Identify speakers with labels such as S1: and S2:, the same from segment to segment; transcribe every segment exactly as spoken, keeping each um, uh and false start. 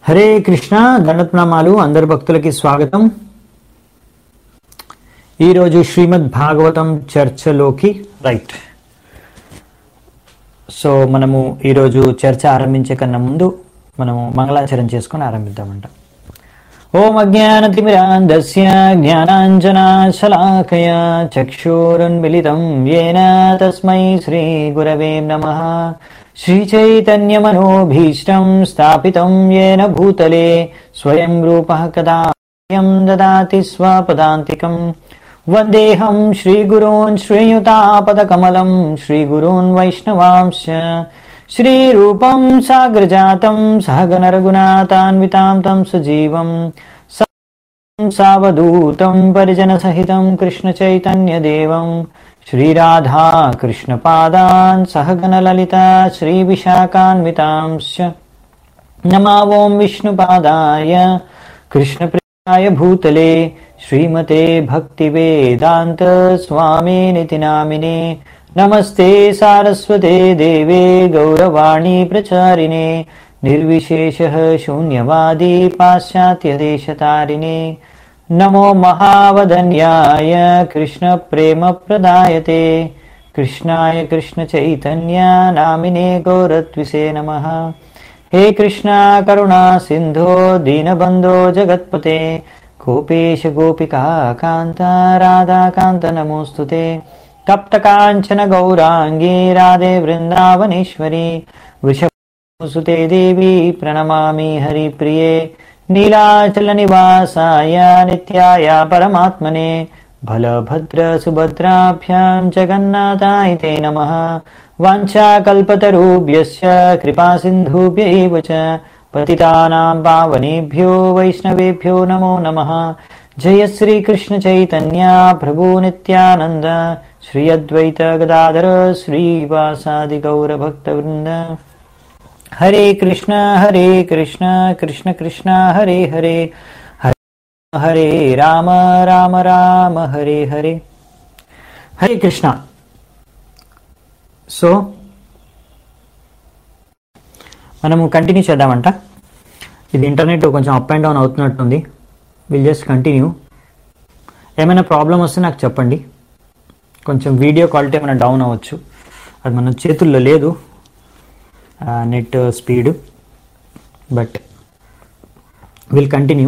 S1: హరే కృష్ణ దండప్రణామాలు అందరి భక్తులకి స్వాగతం. ఈరోజు శ్రీమద్ భాగవతం చర్చలోకి రైట్. సో మనము ఈరోజు చర్చ ఆరంభించే కన్నా ముందు మనము మంగళాచరణ చేసుకొని ఆరంభిద్దామంట. ఓం అజ్ఞానతిమిరాంధస్య జ్ఞానాంజనాశలాకయా చక్షురున్మిలితం యేన తస్మై శ్రీ గురవే నమః. శ్రీచైతన్యమనోభీష్టం స్థాపితం యేన భూతలే స్వయం రూపః కదా మह्यं దదాతి స్వపదాంతికం. వందేహం శ్రీగురూన్ శ్రీయుతాపదకమలం శ్రీగురూన్ వైష్ణవాంశ్చ శ్రీరూపం సాగ్రజాతం సహగణ రఘునాథాన్వితాం తం సజీవం సావధూతం పరిజన సహితం కృష్ణ చైతన్య దేవం శ్రీరాధా కృష్ణ పాదాన్ సహగణ లలిత శ్రీ విశాఖాన్వితాంశ్చ నమో ఓం విష్ణుపాదాయ కృష్ణ ప్రియాయ భూతలే శ్రీమతే భక్తి వేదాంత స్వామినితి నామినే. నమస్తే సారస్వతే దేవే గౌరవాణి ప్రచారిణే నిర్విశేషః శూన్యవాది పాశ్చాత్య దేశతారిణే. నమో మహావదన్యాయ కృష్ణ ప్రేమ ప్రదాయతే కృష్ణాయ కృష్ణ చైతన్య నామినే గౌరత్విసే నమః. హే కృష్ణ కరుణా సింధో దీనబంధో జగత్పతే గోపేశ గోపికా కాంత రాధాకాంత నమోస్తుతే. తప్త కాంచన గౌరాంగీ రాధే వృందావనేశ్వరి వృషభసుతే దేవి ప్రణమామి హరిప్రియే. నీలాచల నివాసాయ నిత్యాయ పరమాత్మనే బలభద్ర సుభద్రాభ్యాం జగన్నాథాయ తే నమః. వాంఛాకల్పతరుభ్యశ్చ కృపా సింధుభ్యైవ చ పతితానాం పావనేభ్యో వైష్ణవేభ్యో నమో నమః. జయ శ్రీ కృష్ణ చైతన్య ప్రభు నిత్యానంద శ్రీ అద్వైత గదాధర శ్రీవాసాది గౌర భక్తవృంద. హరే కృష్ణ హరే కృష్ణ కృష్ణ కృష్ణ హరే హరే హరే హరే రామ రామ రామ హరే హరే. హరే కృష్ణ. సో మనము కంటిన్యూ చేద్దామంట. ఇది ఇంటర్నెట్ కొంచెం అప్ అండ్ డౌన్ అవుతున్నట్టుంది. Will just continue. ఏమైనా ప్రాబ్లం వస్తే నాకు చెప్పండి. కొంచెం వీడియో క్వాలిటీ ఏమైనా డౌన్ అవ్వచ్చు, అది మన చేతుల్లో లేదు net speed, but will continue.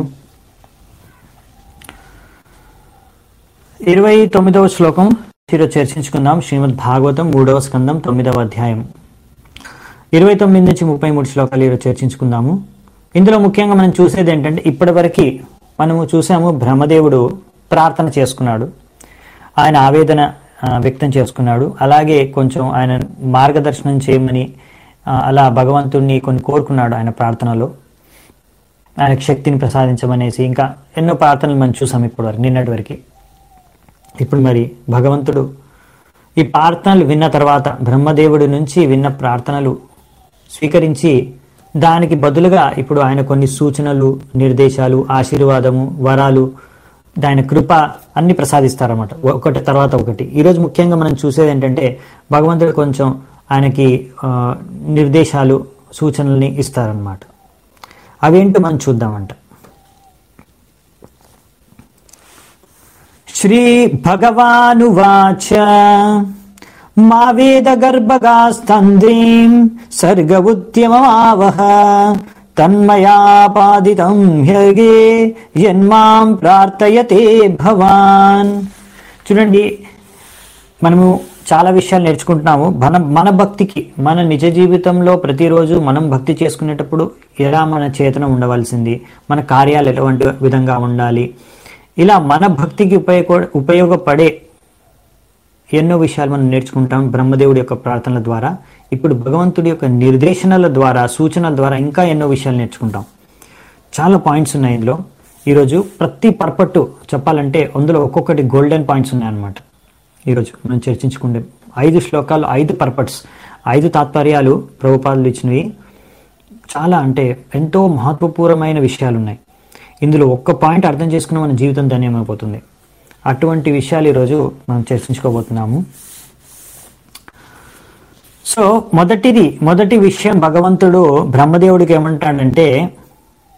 S1: ఇరవై తొమ్మిదవ శ్లోకం ఈరోజు చర్చించుకుందాం. శ్రీమద్ భాగవతం మూడవ స్కందం తొమ్మిదవ అధ్యాయం ఇరవై తొమ్మిది నుంచి ముప్పై మూడు శ్లోకాలు ఈరోజు చర్చించుకుందాము. ఇందులో ముఖ్యంగా మనం చూసేది ఏంటంటే, ఇప్పటివరకు మనము చూసాము బ్రహ్మదేవుడు ప్రార్థన చేసుకున్నాడు, ఆయన ఆవేదన వ్యక్తం చేసుకున్నాడు, అలాగే కొంచెం ఆయన మార్గదర్శనం చేయమని అలా భగవంతుడిని కొన్ని కోరుకున్నాడు ఆయన ప్రార్థనలో, ఆయనకు శక్తిని ప్రసాదించమనేసి. ఇంకా ఎన్నో ప్రార్థనలు మనం చూసాం ఇప్పటి వరకు, నిన్నటి వరకు. ఇప్పుడు మరి భగవంతుడు ఈ ప్రార్థనలు విన్న తర్వాత, బ్రహ్మదేవుడి నుంచి విన్న ప్రార్థనలు స్వీకరించి దానికి బదులుగా ఇప్పుడు ఆయన కొన్ని సూచనలు, నిర్దేశాలు, ఆశీర్వాదము, వరాలు, ఆయన కృప అన్ని ప్రసాదిస్తారన్నమాట, ఒకటి తర్వాత ఒకటి. ఈరోజు ముఖ్యంగా మనం చూసేది ఏంటంటే, భగవంతుడు కొంచెం ఆయనకి నిర్దేశాలు, సూచనల్ని ఇస్తారనమాట. అవేంటో మనం చూద్దామంట. శ్రీ భగవానువాచ మా వేద గర్భగాస్తంద్రీం సర్గ ఉద్యమమావహ తన్మయాపాదితం హ్యగే యన్మాం ప్రార్థయతే భవాన్. చూడండి, మనము చాలా విషయాలు నేర్చుకుంటున్నాము. మన మన భక్తికి, మన నిజ జీవితంలో ప్రతిరోజు మనం భక్తి చేసుకునేటప్పుడు ఎలా మన చేతన ఉండవలసింది, మన కార్యాలు ఎటువంటి విధంగా ఉండాలి, ఇలా మన భక్తికి ఉపయోగ ఉపయోగపడే ఎన్నో విషయాలు మనం నేర్చుకుంటాం బ్రహ్మదేవుడి యొక్క ప్రార్థనల ద్వారా. ఇప్పుడు భగవంతుడి యొక్క నిర్దేశనల ద్వారా, సూచనల ద్వారా ఇంకా ఎన్నో విషయాలు నేర్చుకుంటాం. చాలా పాయింట్స్ ఉన్నాయి ఇందులో. ఈరోజు ప్రతి పర్పట్టు చెప్పాలంటే అందులో ఒక్కొక్కటి గోల్డెన్ పాయింట్స్ ఉన్నాయన్నమాట. ఈరోజు మనం చర్చించుకుంటే ఐదు శ్లోకాలు, ఐదు పర్పట్స్, ఐదు తాత్పర్యాలు ప్రభుపాదులు ఇచ్చినవి. చాలా అంటే ఎంతో మహత్వపూర్వమైన విషయాలు ఉన్నాయి ఇందులో. ఒక్క పాయింట్ అర్థం చేసుకున్న మన జీవితం ధన్యమైపోతుంది. అటువంటి విషయాలు ఈరోజు మనం చర్చించుకోబోతున్నాము. సో మొదటిది మొదటి విషయం భగవంతుడు బ్రహ్మదేవుడికి ఏమంటాడంటే,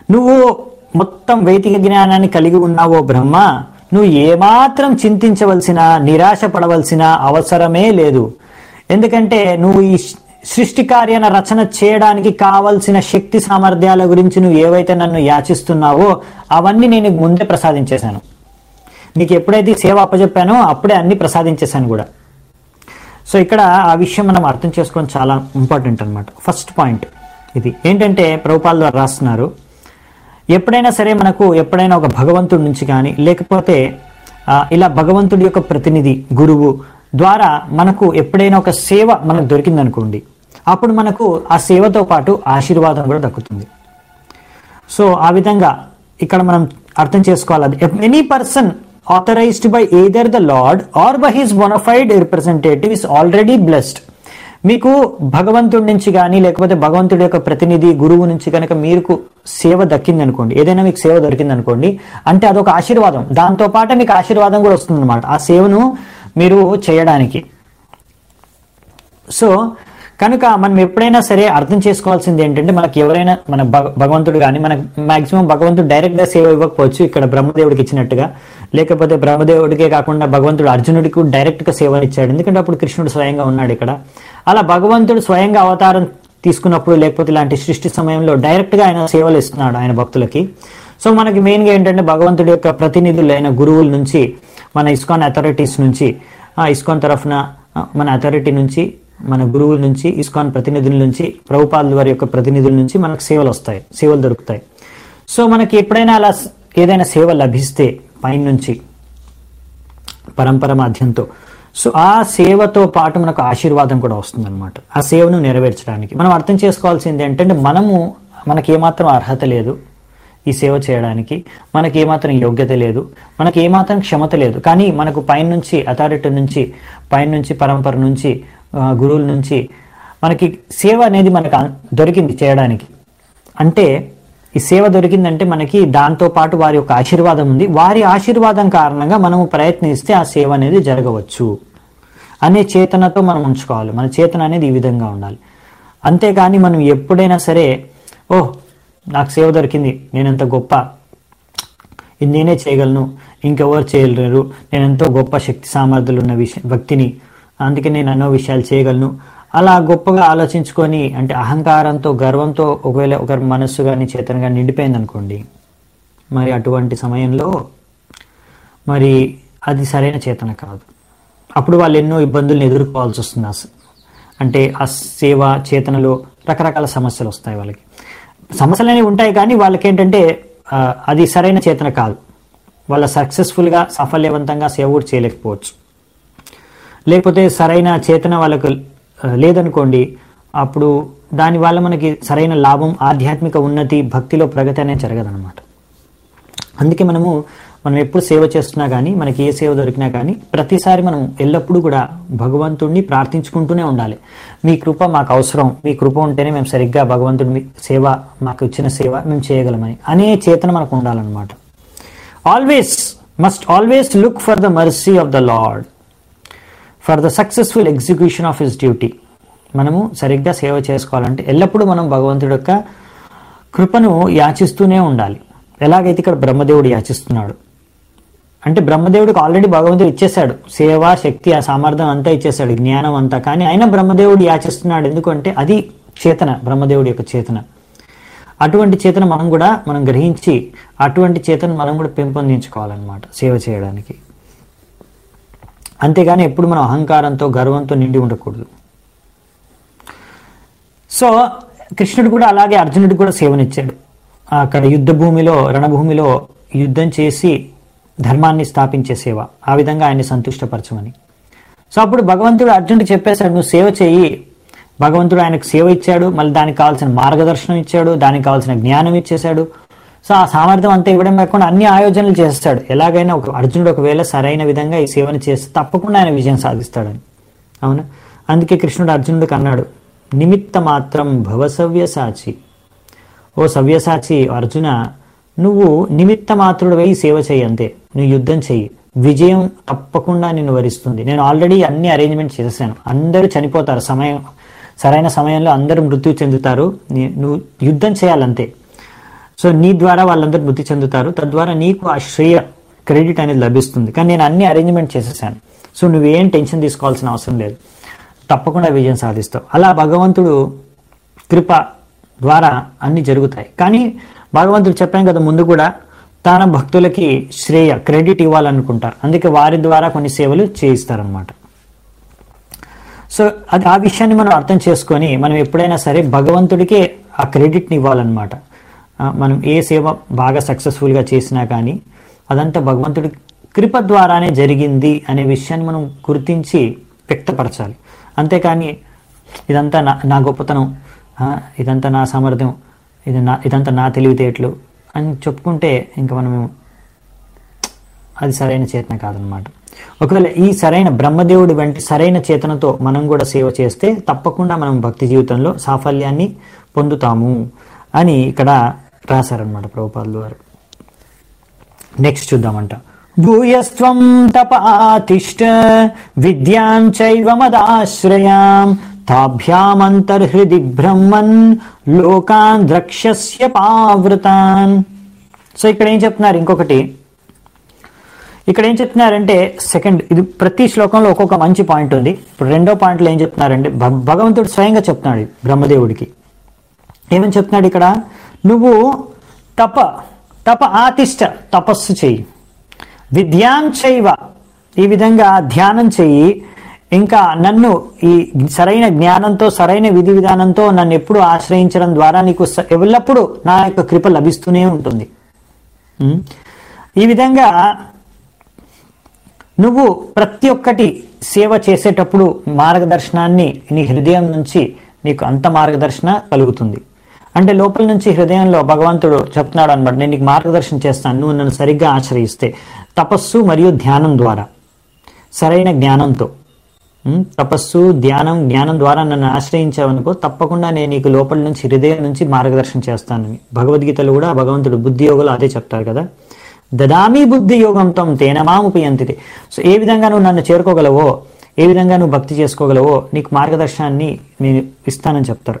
S1: నువ్వు మొత్తం వైదిక జ్ఞానాన్ని కలిగి ఉన్నావో బ్రహ్మ, నువ్వు ఏమాత్రం చింతించవలసిన, నిరాశ పడవలసిన అవసరమే లేదు. ఎందుకంటే నువ్వు ఈ సృష్టి కార్యాన్ని రచన చేయడానికి కావలసిన శక్తి సామర్థ్యాల గురించి నువ్వు ఏవైతే నన్ను యాచిస్తున్నావో అవన్నీ నేను ముందే ప్రసాదించేశాను. నీకు ఎప్పుడైతే సేవ అప్పచెప్పానో అప్పుడే అన్ని ప్రసాదించేశాను కూడా. సో ఇక్కడ ఆ విషయం మనం అర్థం చేసుకోవడం చాలా ఇంపార్టెంట్ అనమాట. ఫస్ట్ పాయింట్ ఇది ఏంటంటే ప్రభుపాల్ ద్వారా రాస్తున్నారు, ఎప్పుడైనా సరే మనకు ఎప్పుడైనా ఒక భగవంతుడి నుంచి కానీ లేకపోతే ఇలా భగవంతుడి యొక్క ప్రతినిధి గురువు ద్వారా మనకు ఎప్పుడైనా ఒక సేవ మనకు దొరికిందనుకోండి, అప్పుడు మనకు ఆ సేవతో పాటు ఆశీర్వాదం కూడా దక్కుతుంది. సో ఆ విధంగా ఇక్కడ మనం అర్థం చేసుకోవాలి. Any person authorized by either the Lord or by his bona fide representative is already blessed. మీకు భగవంతుడి నుంచి కానీ లేకపోతే భగవంతుడి యొక్క ప్రతినిధి గురువు నుంచి కనుక మీకు సేవ దక్కింది అనుకోండి, ఏదైనా మీకు సేవ దొరికింది అనుకోండి, అంటే అదొక ఆశీర్వాదం. దాంతో పాటు మీకు ఆశీర్వాదం కూడా వస్తుంది అనమాట ఆ సేవను మీరు చేయడానికి. సో కనుక మనం ఎప్పుడైనా సరే అర్థం చేసుకోవాల్సింది ఏంటంటే, మనకి ఎవరైనా మన భగవంతుడు కానీ మనకు మాక్సిమం భగవంతుడు డైరెక్ట్ గా సేవ ఇవ్వకపోవచ్చు, ఇక్కడ బ్రహ్మదేవుడికి ఇచ్చినట్టుగా. లేకపోతే బ్రహ్మదేవుడికే కాకుండా భగవంతుడు అర్జునుడికి డైరెక్ట్ గా సేవని ఇచ్చాడు, ఎందుకంటే అప్పుడు కృష్ణుడు స్వయంగా ఉన్నాడు ఇక్కడ. అలా భగవంతుడు స్వయంగా అవతారం తీసుకున్నప్పుడు లేకపోతే ఇలాంటి సృష్టి సమయంలో డైరెక్ట్ గా ఆయన సేవలు ఇస్తున్నాడు ఆయన భక్తులకి. సో మనకి మెయిన్ గా ఏంటంటే భగవంతుడి యొక్క ప్రతినిధులైన గురువుల నుంచి, మన ఇస్కాన్ అథారిటీస్ నుంచి, ఆ ఇస్కాన్ తరఫున మన అథారిటీ నుంచి, మన గురువుల నుంచి, ఇస్కాన్ ప్రతినిధుల నుంచి, ప్రభుపాదుల వారి యొక్క ప్రతినిధుల నుంచి మనకు సేవలు వస్తాయి, సేవలు దొరుకుతాయి. సో మనకి ఎప్పుడైనా అలా ఏదైనా సేవ లభిస్తే పైన నుంచి పరంపర మాధ్యంతో, సో ఆ సేవతో పాటు మనకు ఆశీర్వాదం కూడా వస్తుంది అనమాట ఆ సేవను నెరవేర్చడానికి. మనం అర్థం చేసుకోవాల్సింది ఏంటంటే, మనము మనకి ఏమాత్రం అర్హత లేదు ఈ సేవ చేయడానికి, మనకి ఏమాత్రం యోగ్యత లేదు, మనకి ఏమాత్రం క్షమత లేదు. కానీ మనకు పైన నుంచి అథారిటీ నుంచి, పైన నుంచి పరంపర నుంచి, గురువుల నుంచి మనకి సేవ అనేది మనకు దొరికింది చేయడానికి. అంటే ఈ సేవ దొరికిందంటే మనకి దాంతో పాటు వారి యొక్క ఆశీర్వాదం ఉంది. వారి ఆశీర్వాదం కారణంగా మనము ప్రయత్నిస్తే ఆ సేవ అనేది జరగవచ్చు అనే చేతనతో మనం ఉంచుకోవాలి. మన చేతన అనేది ఈ విధంగా ఉండాలి. అంతేగాని మనం ఎప్పుడైనా సరే, ఓహ్ నాకు సేవ దొరికింది, నేనెంత గొప్ప, ఇది నేనే చేయగలను, ఇంకెవరు చేయలేరు, నేనెంతో గొప్ప శక్తి సామర్థ్యాలు ఉన్న విషయం వ్యక్తిని, అందుకే నేను ఎన్నో విషయాలు చేయగలను, అలా గొప్పగా ఆలోచించుకొని, అంటే అహంకారంతో గర్వంతో ఒకవేళ ఒకరి మనస్సు కానీ చేతన కానీ నిండిపోయింది అనుకోండి, మరి అటువంటి సమయంలో మరి అది సరైన చేతన కాదు. అప్పుడు వాళ్ళు ఎన్నో ఇబ్బందులను ఎదుర్కోవాల్సి వస్తుంది. అంటే ఆ సేవ చేతనలో రకరకాల సమస్యలు వస్తాయి. వాళ్ళకి సమస్యలు అనేవి ఉంటాయి, కానీ వాళ్ళకి ఏంటంటే అది సరైన చేతన కాదు. వాళ్ళ సక్సెస్ఫుల్గా సాఫల్యవంతంగా సేవ కూడా చేయలేకపోవచ్చు. లేకపోతే సరైన చేతన వాళ్ళకు లేదనుకోండి, అప్పుడు దానివల్ల మనకి సరైన లాభం, ఆధ్యాత్మిక ఉన్నతి, భక్తిలో ప్రగతి అనేది జరగదనమాట. అందుకే మనము మనం ఎప్పుడు సేవ చేస్తున్నా కానీ, మనకి ఏ సేవ దొరికినా కానీ ప్రతిసారి మనం ఎల్లప్పుడూ కూడా భగవంతుడిని ప్రార్థించుకుంటూనే ఉండాలి. మీ కృప మాకు అవసరం, మీ కృప ఉంటేనే మేము సరిగ్గా భగవంతుడి సేవ, మాకు ఇచ్చిన సేవ మేము చేయగలమని అనే చేతన మనకు ఉండాలన్నమాట. Always must always look for the mercy of the Lord for the successful execution of his duty. మనము సరిగ్గా సేవ చేసుకోవాలంటే ఎల్లప్పుడూ మనం భగవంతుడి యొక్క కృపను యాచిస్తూనే ఉండాలి. ఎలాగైతే ఇక్కడ బ్రహ్మదేవుడు యాచిస్తున్నాడు, అంటే బ్రహ్మదేవుడికి ఆల్రెడీ భగవంతుడు ఇచ్చేశాడు సేవ, శక్తి, ఆ సామర్థ్యం అంతా ఇచ్చేశాడు, జ్ఞానం అంతా. కానీ అయినా బ్రహ్మదేవుడు యాచిస్తున్నాడు. ఎందుకంటే అది చేతన, బ్రహ్మదేవుడి యొక్క చేతన. అటువంటి చేతన మనం కూడా మనం గ్రహించి అటువంటి చేతన మనం కూడా పెంపొందించుకోవాలన్నమాట సేవ చేయడానికి. అంతేగాని ఎప్పుడు మనం అహంకారంతో గర్వంతో నిండి ఉండకూడదు. సో కృష్ణుడు కూడా అలాగే అర్జునుడికి కూడా సేవనిచ్చాడు. అక్కడ యుద్ధ భూమిలో, రణభూమిలో యుద్ధం చేసి ధర్మాన్ని స్థాపించే సేవ, ఆ విధంగా ఆయన్ని సంతుష్టపరచమని. సో అప్పుడు భగవంతుడు అర్జునుడికి చెప్పేశాడు, నువ్వు సేవ చెయ్యి. భగవంతుడు ఆయనకు సేవ ఇచ్చాడు, మళ్ళీ దానికి కావాల్సిన మార్గదర్శనం ఇచ్చాడు, దానికి కావాల్సిన జ్ఞానం ఇచ్చేశాడు. సో ఆ సామర్థ్యం అంతా ఇవ్వడం కాకుండా అన్ని ఆయోజనలు చేస్తాడు. ఎలాగైనా ఒక అర్జునుడు ఒకవేళ సరైన విధంగా ఈ సేవను చేస్తే తప్పకుండా ఆయన విజయం సాధిస్తాడని. అవునా? అందుకే కృష్ణుడు అర్జునుడికి అన్నాడు, నిమిత్త మాత్రం భవ సవ్యసాచి. ఓ సవ్యసాచి అర్జున, నువ్వు నిమిత్త మాత్రుడు పోయి సేవ చెయ్యి, అంతే. నువ్వు యుద్ధం చెయ్యి, విజయం తప్పకుండా నిన్ను వరిస్తుంది. నేను ఆల్రెడీ అన్ని అరేంజ్మెంట్ చేశాను. అందరూ చనిపోతారు, సమయం సరైన సమయంలో అందరూ మృత్యు చెందుతారు. నువ్వు యుద్ధం చేయాలంతే. సో నీ ద్వారా వాళ్ళందరూ మృతి చెందుతారు, తద్వారా నీకు ఆ శ్రేయ క్రెడిట్ అనేది లభిస్తుంది. కానీ నేను అన్ని అరేంజ్మెంట్ చేసేసాను, సో నువ్వేం టెన్షన్ తీసుకోవాల్సిన అవసరం లేదు, తప్పకుండా విజయం సాధిస్తావు. అలా భగవంతుడు కృప ద్వారా అన్ని జరుగుతాయి. కానీ భగవంతుడు చెప్పాను కదా ముందు కూడా, తన భక్తులకి శ్రేయ క్రెడిట్ ఇవ్వాలనుకుంటారు, అందుకే వారి ద్వారా కొన్ని సేవలు చేయిస్తారనమాట. సో అది ఆ విషయాన్ని మనం అర్థం చేసుకొని మనం ఎప్పుడైనా సరే భగవంతుడికే ఆ క్రెడిట్ని ఇవ్వాలన్నమాట. మనం ఏ సేవ బాగా సక్సెస్ఫుల్గా చేసినా కానీ అదంతా భగవంతుడి కృప ద్వారానే జరిగింది అనే విషయాన్ని మనం గుర్తించి వ్యక్తపరచాలి. అంతేకాని ఇదంతా నా నా గొప్పతనం, ఇదంతా నా సామర్థ్యం, ఇది నా ఇదంతా నా తెలివితేటలు అని చెప్పుకుంటే ఇంకా మనము అది సరైన చేతన కాదనమాట. ఒకవేళ ఈ సరైన బ్రహ్మదేవుడి వంటి సరైన చేతనతో మనం కూడా సేవ చేస్తే తప్పకుండా మనం భక్తి జీవితంలో సాఫల్యాన్ని పొందుతాము అని ఇక్కడ రాశారనమాట ప్రభుపాదుల వారు. నెక్స్ట్ చూద్దామంట. భూయస్త్వం తప ఆతిష్ట విద్యాం చైవ మదాశ్రయాం తాభ్యామంతర్హృది బ్రహ్మన్ లోకాన్ ద్రక్ష్యస్య పావృతాన్. సో ఇక్కడ ఏం చెప్తున్నారు, ఇంకొకటి ఇక్కడ ఏం చెప్తున్నారంటే సెకండ్, ఇది ప్రతి శ్లోకంలో ఒక్కొక్క మంచి పాయింట్ ఉంది. ఇప్పుడు రెండో పాయింట్లో ఏం చెప్తున్నారంటే భగవంతుడు స్వయంగా చెప్తున్నాడు బ్రహ్మదేవుడికి. ఏమని చెప్తున్నాడు ఇక్కడ, నువ్వు తప తప ఆతిష్ట తపస్సు చెయ్యి, విద్యాంచైవ ఈ విధంగా ధ్యానం చెయ్యి, ఇంకా నన్ను ఈ సరైన జ్ఞానంతో సరైన విధి విధానంతో నన్ను ఎప్పుడు ఆశ్రయించడం ద్వారా నీకు ఎల్లప్పుడూ నా యొక్క కృప లభిస్తూనే ఉంటుంది. ఈ విధంగా నువ్వు ప్రతి ఒక్కటి సేవ చేసేటప్పుడు మార్గదర్శనాన్ని నీ హృదయం నుంచి నీకు అంత మార్గదర్శన కలుగుతుంది. అంటే లోపల నుంచి హృదయంలో భగవంతుడు చెప్తున్నాడు అనమాట, నేను నీకు మార్గదర్శనం చేస్తాను నువ్వు నన్ను సరిగ్గా ఆశ్రయిస్తే, తపస్సు మరియు ధ్యానం ద్వారా, సరైన జ్ఞానంతో. తపస్సు ధ్యానం జ్ఞానం ద్వారా నన్ను ఆశ్రయించావనుకో తప్పకుండా నేను నీకు లోపల నుంచి హృదయం నుంచి మార్గదర్శనం చేస్తానని భగవద్గీతలో కూడా భగవంతుడు బుద్ధి యోగులు అదే చెప్తారు కదా, దదామి బుద్ధి యోగంతో తేనమాముపయంతితే. సో ఏ విధంగా నువ్వు నన్ను చేరుకోగలవో, ఏ విధంగా నువ్వు భక్తి చేసుకోగలవో నీకు మార్గదర్శనాన్ని నేను ఇస్తానని చెప్తారు.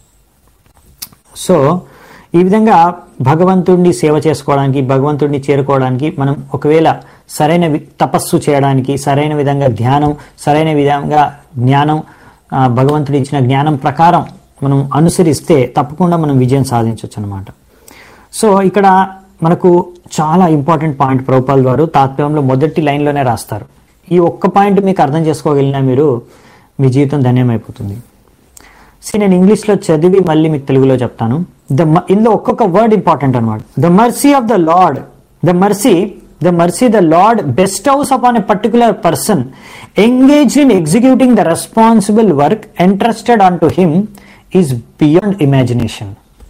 S1: సో ఈ విధంగా భగవంతుడిని సేవ చేసుకోవడానికి, భగవంతుడిని చేరుకోవడానికి మనం ఒకవేళ సరైన తపస్సు చేయడానికి, సరైన విధంగా ధ్యానం, సరైన విధంగా జ్ఞానం, భగవంతుడు ఇచ్చిన జ్ఞానం ప్రకారం మనం అనుసరిస్తే తప్పకుండా మనం విజయం సాధించవచ్చు అనమాట. సో ఇక్కడ మనకు చాలా ఇంపార్టెంట్ పాయింట్ ప్రభుపాదుల వారు తాత్పర్యంలో మొదటి లైన్లోనే రాస్తారు. ఈ ఒక్క పాయింట్ మీకు అర్థం చేసుకోగలిగినా మీరు మీ జీవితం ధన్యమైపోతుంది. సో నేను ఇంగ్లీష్లో చదివి మళ్ళీ మీకు తెలుగులో చెప్తాను. ద ఇందులో ఒక్కొక్క వర్డ్ ఇంపార్టెంట్ అనమాట. The mercy of the Lord, the mercy the mercy the Lord bestows upon a particular person engaged in executing the responsible work entrusted unto him is beyond imagination.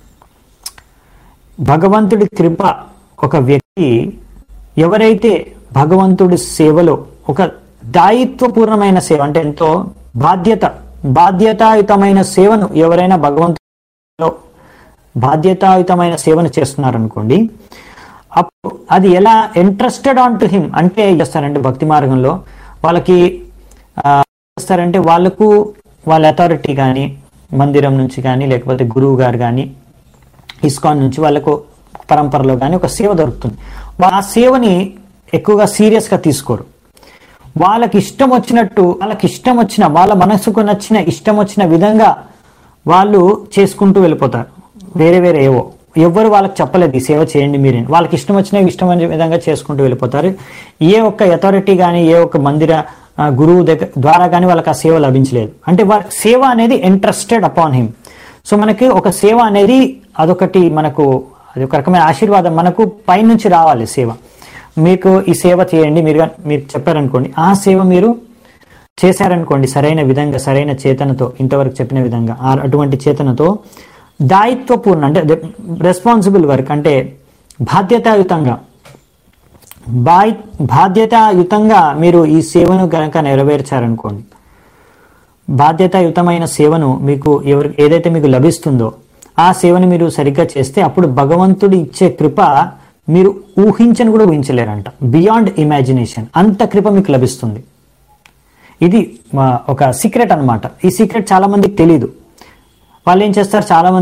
S1: భగవంతుడి కృప ఒక వ్యక్తి ఎవరైతే భగవంతుడి సేవలో ఒక దాయిత్వపూర్ణమైన సేవ అంటే ఎంతో బాధ్యత బాధ్యతాయుతమైన సేవను ఎవరైనా భగవంతుడిలో బాధ్యతాయుతమైన సేవను చేస్తున్నారనుకోండి, అప్పుడు అది ఎలా ఇంట్రెస్టెడ్ ఆన్ టు హిమ్ అంటే చేస్తారంటే భక్తి మార్గంలో వాళ్ళకి చేస్తారంటే వాళ్ళకు వాళ్ళ అథారిటీ కానీ మందిరం నుంచి కానీ లేకపోతే గురువు గారు కానీ ఇస్కాన్ నుంచి వాళ్ళకు పరంపరలో కానీ ఒక సేవ దొరుకుతుంది. ఆ సేవని ఎక్కువగా సీరియస్గా తీసుకోరు. వాళ్ళకి ఇష్టం వచ్చినట్టు వాళ్ళకి ఇష్టం వచ్చిన వాళ్ళ మనసుకు నచ్చిన ఇష్టం వచ్చిన విధంగా వాళ్ళు చేసుకుంటూ వెళ్ళిపోతారు. వేరే వేరే ఏవో ఎవ్వరు వాళ్ళకి చెప్పలేదు ఈ సేవ చేయండి మీరే, వాళ్ళకి ఇష్టం వచ్చిన ఇష్టం అనే విధంగా చేసుకుంటూ వెళ్ళిపోతారు. ఏ ఒక్క అథారిటీ కానీ ఏ ఒక్క మందిర గురువు దగ్గర ద్వారా కానీ వాళ్ళకి ఆ సేవ లభించలేదు. అంటే వాళ్ళ సేవ అనేది ఇంట్రెస్టెడ్ అపాన్ హిమ్. సో మనకి ఒక సేవ అనేది అదొకటి మనకు అది ఒక రకమైన ఆశీర్వాదం, మనకు పైనుంచి రావాలి సేవ. మీకు ఈ సేవ చేయండి మీరు మీరు చెప్పారనుకోండి, ఆ సేవ మీరు చేశారనుకోండి సరైన విధంగా సరైన చేతనతో, ఇంతవరకు చెప్పిన విధంగా అటువంటి చేతనతో దాయిత్వపూర్ణ అంటే రెస్పాన్సిబుల్ వర్క్ అంటే బాధ్యతాయుతంగా బాయ్ బాధ్యతాయుతంగా మీరు ఈ సేవను కనుక నెరవేర్చారనుకోండి, బాధ్యతాయుతమైన సేవను మీకు ఎవరు ఏదైతే మీకు లభిస్తుందో ఆ సేవను మీరు సరిగ్గా చేస్తే అప్పుడు భగవంతుడు ఇచ్చే కృప మీరు ఊహించని కూడా ఊహించలేరంట. బియాండ్ ఇమాజినేషన్ అంత కృప మీకు లభిస్తుంది. ఇది ఒక సీక్రెట్ అనమాట. ఈ సీక్రెట్ చాలా మందికి తెలియదు. వాళ్ళు ఏం చేస్తారు, చాలా మంది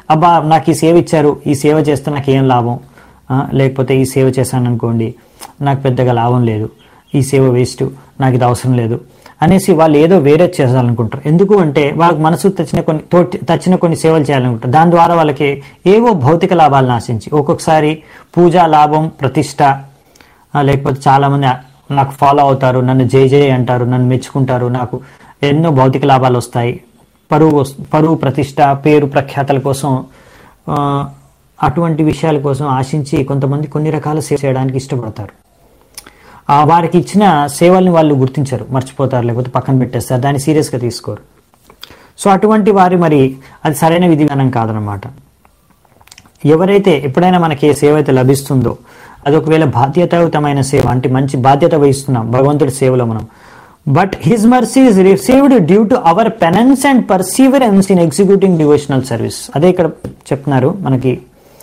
S1: అబ్బా నాకు ఈ సేవ ఇచ్చారు, ఈ సేవ చేస్తే నాకు ఏం లాభం, లేకపోతే ఈ సేవ చేశాను అనుకోండి నాకు పెద్దగా లాభం లేదు, ఈ సేవ వేస్ట్, నాకు ఇది అవసరం లేదు అనేసి వాళ్ళు ఏదో వేరే చేయాలనుకుంటారు. ఎందుకు అంటే వాళ్ళకి మనసు తెచ్చిన కొన్ని తోటి తచ్చిన కొన్ని సేవలు చేయాలనుకుంటారు. దాని ద్వారా వాళ్ళకి ఏవో భౌతిక లాభాలను ఆశించి ఒక్కొక్కసారి పూజా లాభం, ప్రతిష్ట, లేకపోతే చాలామంది నాకు ఫాలో అవుతారు, నన్ను జై జై అంటారు, నన్ను మెచ్చుకుంటారు, నాకు ఎన్నో భౌతిక లాభాలు వస్తాయి, పరువు పరువు ప్రతిష్ట, పేరు ప్రఖ్యాతల కోసం, అటువంటి విషయాల కోసం ఆశించి కొంతమంది కొన్ని రకాల సేవ చేయడానికి ఇష్టపడతారు. ఆ వారికి ఇచ్చిన సేవల్ని వాళ్ళు గుర్తించరు, మర్చిపోతారు, లేకపోతే పక్కన పెట్టేస్తారు, దాన్ని సీరియస్గా తీసుకోరు. సో అటువంటి వారి మరి అది సరైన విధానం కాదనమాట. ఎవరైతే ఎప్పుడైనా మనకి ఏ సేవ అయితే లభిస్తుందో అది ఒకవేళ బాధ్యతాయుతమైన సేవ, అంటే మంచి బాధ్యత వహిస్తున్నాం భగవంతుడి సేవలో మనం, but his mercy is received due to our penance and perseverance in executing devotional service. అదే ఇక్కడ చెప్తున్నారు మనకి,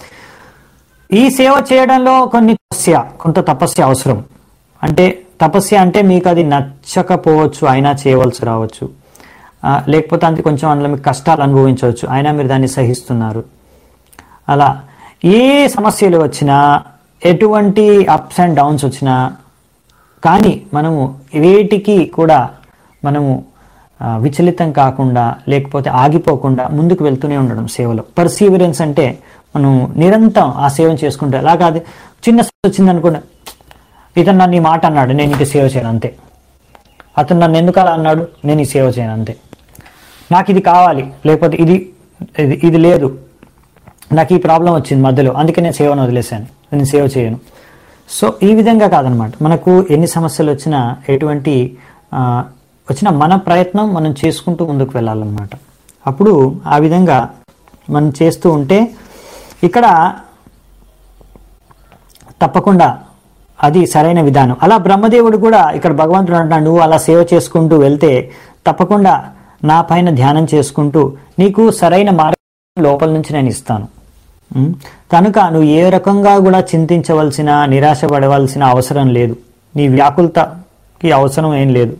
S1: ఈ సేవ చేయడంలో కొన్ని తపస్య కొంత తపస్య అవసరం. అంటే తపస్య అంటే మీకు అది నచ్చకపోవచ్చు, అయినా చేయవలసి రావచ్చు, లేకపోతే అంతే కొంచెం అందులో మీకు కష్టాలు అనుభవించవచ్చు, అయినా మీరు దాన్ని సహిస్తున్నారు. అలా ఏ సమస్యలు వచ్చినా, ఎటువంటి అప్స్ అండ్ డౌన్స్ వచ్చినా కానీ మనము వేటికి కూడా మనము విచలితం కాకుండా, లేకపోతే ఆగిపోకుండా ముందుకు వెళ్తూనే ఉండడం సేవలో. పర్సీవరెన్స్ అంటే మనం నిరంతరం ఆ సేవను చేసుకుంటే, అలా కాదు చిన్న వచ్చింది అనుకోండి, ఇతను నన్ను ఈ మాట అన్నాడు, నేను ఇంక సేవ చేయను అంతే, అతను నన్ను ఎందుకు అలా అన్నాడు, నేను ఈ సేవ చేయను అంతే, నాకు ఇది కావాలి, లేకపోతే ఇది ఇది ఇది లేదు, నాకు ఈ ప్రాబ్లం వచ్చింది మధ్యలో, అందుకే నేను సేవను వదిలేశాను, నేను సేవ చేయను. సో ఈ విధంగా కాదనమాట. మనకు ఎన్ని సమస్యలు వచ్చినా, ఎటువంటి వచ్చినా మన ప్రయత్నం మనం చేసుకుంటూ ముందుకు వెళ్ళాలన్నమాట. అప్పుడు ఆ విధంగా మనం చేస్తూ ఉంటే ఇక్కడ తప్పకుండా అది సరైన విధానం. అలా బ్రహ్మదేవుడు కూడా ఇక్కడ భగవంతుడు అంటున్నాడు, నువ్వు అలా సేవ చేసుకుంటూ వెళ్తే తప్పకుండా నా పైన ధ్యానం చేసుకుంటూ నీకు సరైన మార్గం లోపల నుంచి నేను ఇస్తాను. కనుక నువ్వు ఏ రకంగా కూడా చింతించవలసిన, నిరాశపడవలసిన అవసరం లేదు, నీ వ్యాకులతకి అవసరం ఏం లేదు,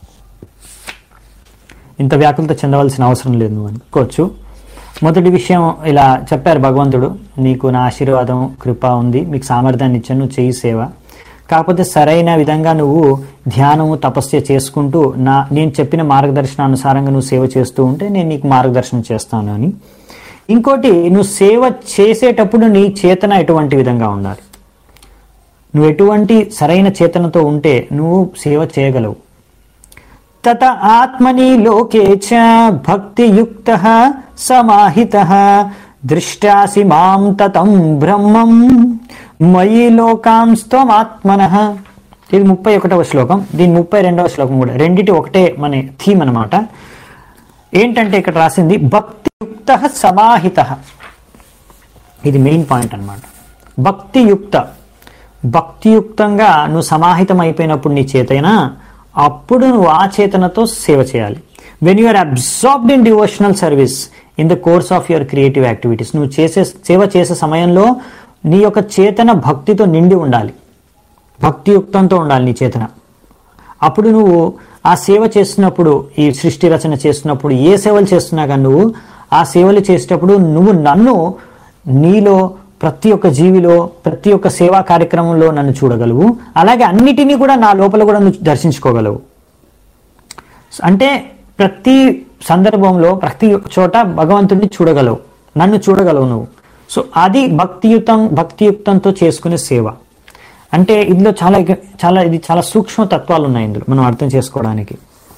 S1: ఇంత వ్యాకులత చెందవలసిన అవసరం లేదు నువ్వు అనుకోవచ్చు. మొదటి విషయం ఇలా చెప్పారు భగవంతుడు, నీకు నా ఆశీర్వాదం కృప ఉంది, మీకు సామర్థ్యాన్ని ఇచ్చాను, నువ్వు చేయి సేవ, కాకపోతే సరైన విధంగా నువ్వు ధ్యానము తపస్య చేసుకుంటూ నా నేను చెప్పిన మార్గదర్శనానుసారంగా నువ్వు సేవ చేస్తూ ఉంటే నేను నీకు మార్గదర్శనం చేస్తాను అని. ఇంకోటి, నువ్వు సేవ చేసేటప్పుడు నీ చేతన ఎటువంటి విధంగా ఉండాలి, నువ్వు ఎటువంటి సరైన చేతనతో ఉంటే నువ్వు సేవ చేయగలవు. తత ఆత్మని లోకే చ భక్తియుక్తః సమాహితః దృష్టాసి మాం తతం బ్రహ్మం మయి లోకాంస్త్వమాత్మనః. ఇది ముప్పై ఒకటవ శ్లోకం, దీని ముప్పై రెండవ శ్లోకం కూడా, రెండిటి ఒకటే మన థీమ్ అనమాట. ఏంటంటే ఇక్కడ రాసింది భక్తియుక్తః సమాహితః, ఇది మెయిన్ పాయింట్ అనమాట. భక్తియుక్త, భక్తియుక్తంగా నువ్వు సమాహితం అయిపోయినప్పుడు నీ చేతైనా, అప్పుడు నువ్వు ఆ చేతనతో సేవ చేయాలి. When you are absorbed in devotional service in the course of your creative activities, నువ్వు చేసే సేవ చేసే సమయంలో నీ యొక్క చేతన భక్తితో నిండి ఉండాలి, భక్తియుక్తంతో ఉండాలి నీ చేతన. అప్పుడు నువ్వు ఆ సేవ చేస్తున్నప్పుడు, ఈ సృష్టి రచన చేస్తున్నప్పుడు, ఏ సేవలు చేస్తున్నా కానీ నువ్వు ఆ సేవలు చేసేటప్పుడు నువ్వు నన్ను నీలో ప్రతి ఒక్క జీవిలో, ప్రతి ఒక్క సేవా కార్యక్రమంలో నన్ను చూడగలవు, అలాగే అన్నిటినీ కూడా నా లోపల కూడా నువ్వు దర్శించుకోగలవు. అంటే ప్రతి సందర్భంలో, ప్రతి చోట భగవంతుడిని చూడగలవు, నన్ను చూడగలవు నువ్వు. సో అది భక్తియుతం భక్తియుక్తంతో చేసుకునే సేవ. అంటే ఇందులో చాలా చాలా ఇది చాలా సూక్ష్మ తత్వాలు ఉన్నాయి ఇందులో మనం అర్థం చేసుకోవడానికి.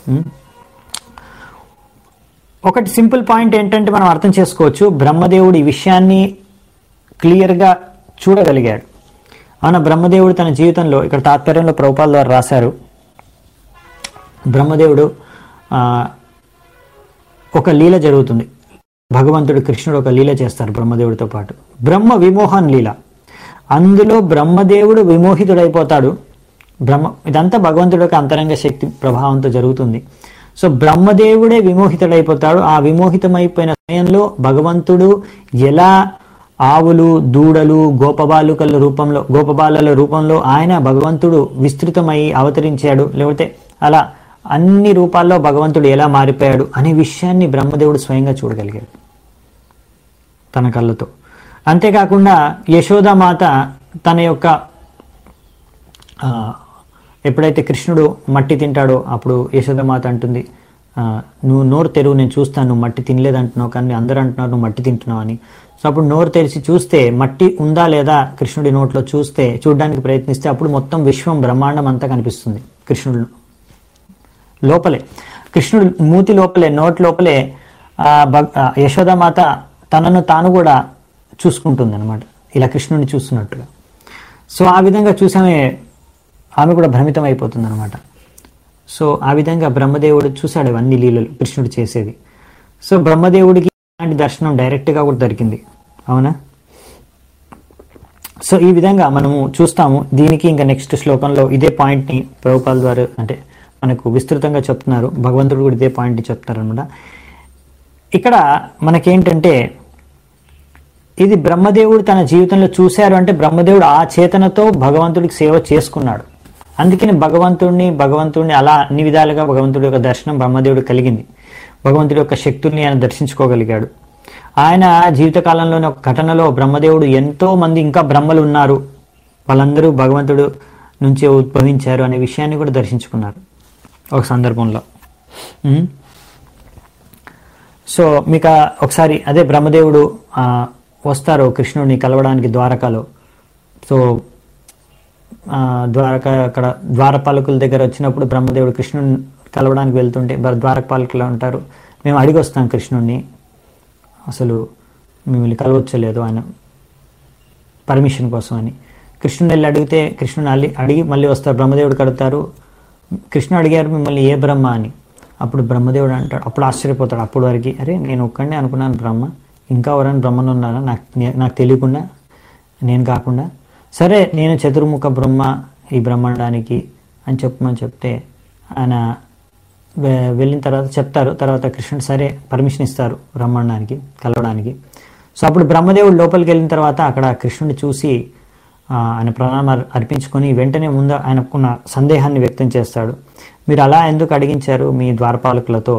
S1: ఒకటి సింపుల్ పాయింట్ ఏంటంటే మనం అర్థం చేసుకోవచ్చు, బ్రహ్మదేవుడు ఈ విషయాన్ని క్లియర్గా చూడగలిగాడు. అవునా, బ్రహ్మదేవుడు తన జీవితంలో, ఇక్కడ తాత్పర్యంలో ప్రభుపాల ద్వారా రాశారు, బ్రహ్మదేవుడు ఒక లీల జరుగుతుంది, భగవంతుడు కృష్ణుడు ఒక లీల చేస్తారు బ్రహ్మదేవుడితో పాటు, బ్రహ్మ విమోహన్ లీల. అందులో బ్రహ్మదేవుడు విమోహితుడైపోతాడు. బ్రహ్మ ఇదంతా భగవంతుడి యొక్క అంతరంగ శక్తి ప్రభావంతో జరుగుతుంది. సో బ్రహ్మదేవుడే విమోహితుడైపోతాడు. ఆ విమోహితమైపోయిన సమయంలో భగవంతుడు ఎలా ఆవులు, దూడలు, గోపబాలుకల రూపంలో, గోపబాలల రూపంలో ఆయన భగవంతుడు విస్తృతమై అవతరించాడు, లేకపోతే అలా అన్ని రూపాల్లో భగవంతుడు ఎలా మారిపోయాడు అనే విషయాన్ని బ్రహ్మదేవుడు స్వయంగా చూడగలిగాడు. తన కళ్ళతో. అంతేకాకుండా యశోదామాత తన యొక్క ఎప్పుడైతే కృష్ణుడు మట్టి తింటాడో అప్పుడు యశోదామాత అంటుంది, నువ్వు నోరు తెరువు, నేను చూస్తాను, నువ్వు మట్టి తినలేదంటున్నావు, కానీ అందరూ అంటున్నారు నువ్వు మట్టి తింటున్నావు అని. సో అప్పుడు నోరు తెరిచి చూస్తే మట్టి ఉందా లేదా కృష్ణుడి నోట్లో చూస్తే చూడడానికి ప్రయత్నిస్తే అప్పుడు మొత్తం విశ్వం బ్రహ్మాండం అంతా కనిపిస్తుంది కృష్ణుడు లోపలే. కృష్ణుడు మూతి లోపలే, నోటి లోపలే యశోదామాత తనను తాను కూడా చూసుకుంటుంది అనమాట, ఇలా కృష్ణుడిని చూస్తున్నట్టుగా. సో ఆ విధంగా చూసామే ఆమె కూడా భ్రమితం అయిపోతుంది అనమాట. సో ఆ విధంగా బ్రహ్మదేవుడు చూశాడు అవన్నీ లీలలు కృష్ణుడు చేసేది. సో బ్రహ్మదేవుడికి అలాంటి దర్శనం డైరెక్ట్గా కూడా దొరికింది, అవునా? సో ఈ విధంగా మనము చూస్తాము. దీనికి ఇంకా నెక్స్ట్ శ్లోకంలో ఇదే పాయింట్ని ప్రభుపాల్ ద్వారా అంటే మనకు విస్తృతంగా చెప్తున్నారు, భగవంతుడు కూడా ఇదే పాయింట్ని చెప్తారు అనమాట. ఇక్కడ మనకేంటంటే ఇది బ్రహ్మదేవుడు తన జీవితంలో చూశారు అంటే బ్రహ్మదేవుడు ఆ చేతనతో భగవంతుడికి సేవ చేసుకున్నాడు. అందుకని భగవంతుడిని భగవంతుడిని అలా అన్ని విధాలుగా భగవంతుడి యొక్క దర్శనం బ్రహ్మదేవుడు కలిగింది. భగవంతుడి యొక్క శక్తుల్ని ఆయన దర్శించుకోగలిగాడు. ఆయన జీవితకాలంలోని ఒక ఘటనలో బ్రహ్మదేవుడు ఎంతో మంది ఇంకా బ్రహ్మలు ఉన్నారు, వాళ్ళందరూ భగవంతుడు నుంచే ఉద్భవించారు అనే విషయాన్ని కూడా దర్శించుకున్నారు ఒక సందర్భంలో. సో మీకు ఒకసారి అదే బ్రహ్మదేవుడు వస్తారు కృష్ణుడిని కలవడానికి ద్వారకాలో. సో ద్వారక అక్కడ ద్వారపాలకుల దగ్గర వచ్చినప్పుడు బ్రహ్మదేవుడు కృష్ణుడిని కలవడానికి వెళ్తుంటే ద్వారపాలకులు అంటారు, మేము అడిగి వస్తాం కృష్ణుడిని, అసలు మిమ్మల్ని కలవచ్చలేదు ఆయన పర్మిషన్ కోసం అని. కృష్ణుని వెళ్ళి అడిగితే కృష్ణుని అల్లి అడిగి మళ్ళీ వస్తారు, బ్రహ్మదేవుడు కడుగుతారు. కృష్ణుడు అడిగారు మిమ్మల్ని ఏ బ్రహ్మ అని. అప్పుడు బ్రహ్మదేవుడు అంటాడు, అప్పుడు ఆశ్చర్యపోతాడు. అప్పుడు వరకు అరే నేను ఒక్కడే అనుకున్నాను బ్రహ్మ, ఇంకా ఎవరైనా బ్రహ్మను ఉన్నారా నాకు నాకు తెలియకుండా, నేను కాకుండా. సరే నేను చతుర్ముఖ బ్రహ్మ ఈ బ్రహ్మాండానికి అని చెప్పమని చెప్తే ఆయన వెళ్ళిన తర్వాత చెప్తారు. తర్వాత కృష్ణుడు సరే పర్మిషన్ ఇస్తారు బ్రహ్మాండానికి కలవడానికి. సో అప్పుడు బ్రహ్మదేవుడు లోపలికి వెళ్ళిన తర్వాత అక్కడ కృష్ణుడిని చూసి ఆయన ప్రణామాలు అర్పించుకొని వెంటనే ముందు ఆయనకున్న సందేహాన్ని వ్యక్తం చేస్తాడు. మీరు అలా ఎందుకు అడిగించారు మీ ద్వారపాలకులతో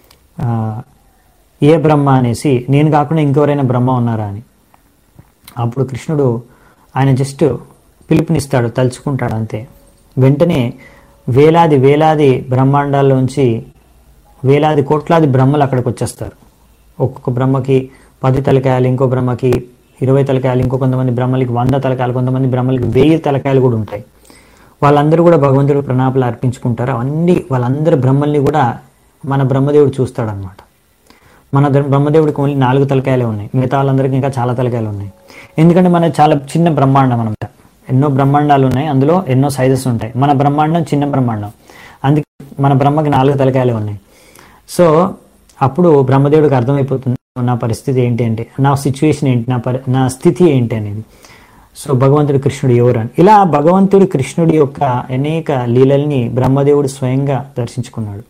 S1: ఏ బ్రహ్మ అనేసి, నేను కాకుండా ఇంకెవరైనా బ్రహ్మ ఉన్నారా అని. అప్పుడు కృష్ణుడు ఆయన జస్ట్ పిలుపునిస్తాడు, తలుచుకుంటాడు అంతే. వెంటనే వేలాది వేలాది బ్రహ్మాండాల్లోంచి వేలాది కోట్లాది బ్రహ్మలు అక్కడికి వచ్చేస్తారు. ఒక్కొక్క బ్రహ్మకి పది తలకాయలు, ఇంకో బ్రహ్మకి ఇరవై తలకాయలు, ఇంకో కొంతమంది బ్రహ్మలకి వంద తలకాయలు, కొంతమంది బ్రహ్మలకి వెయ్యి తలకాయలు కూడా ఉంటాయి. వాళ్ళందరూ కూడా భగవంతుడు ప్రణామాలు అర్పించుకుంటారు. అవన్నీ వాళ్ళందరి బ్రహ్మల్ని కూడా మన బ్రహ్మదేవుడు చూస్తాడనమాట. మన బ్రహ్మదేవుడికి ఓన్లీ నాలుగు తలకాయలే ఉన్నాయి, మిగతా వాళ్ళందరికీ ఇంకా చాలా తలకాయలు ఉన్నాయి. ఎందుకంటే మన చాలా చిన్న బ్రహ్మాండం అనమాట, ఎన్నో బ్రహ్మాండాలు ఉన్నాయి, అందులో ఎన్నో సైజెస్ ఉంటాయి. మన బ్రహ్మాండం చిన్న బ్రహ్మాండం, అందుకే మన బ్రహ్మకి నాలుగు తలకాయలే ఉన్నాయి. సో అప్పుడు బ్రహ్మదేవుడికి అర్థమైపోతుంది నా పరిస్థితి ఏంటి అంటే, నా సిచ్యువేషన్ ఏంటి, నా పరి నా స్థితి ఏంటి అనేది. సో భగవంతుడు కృష్ణుడు ఎవరు అని ఇలా భగవంతుడు కృష్ణుడి యొక్క అనేక లీలల్ని బ్రహ్మదేవుడు స్వయంగా దర్శించుకున్నాడు.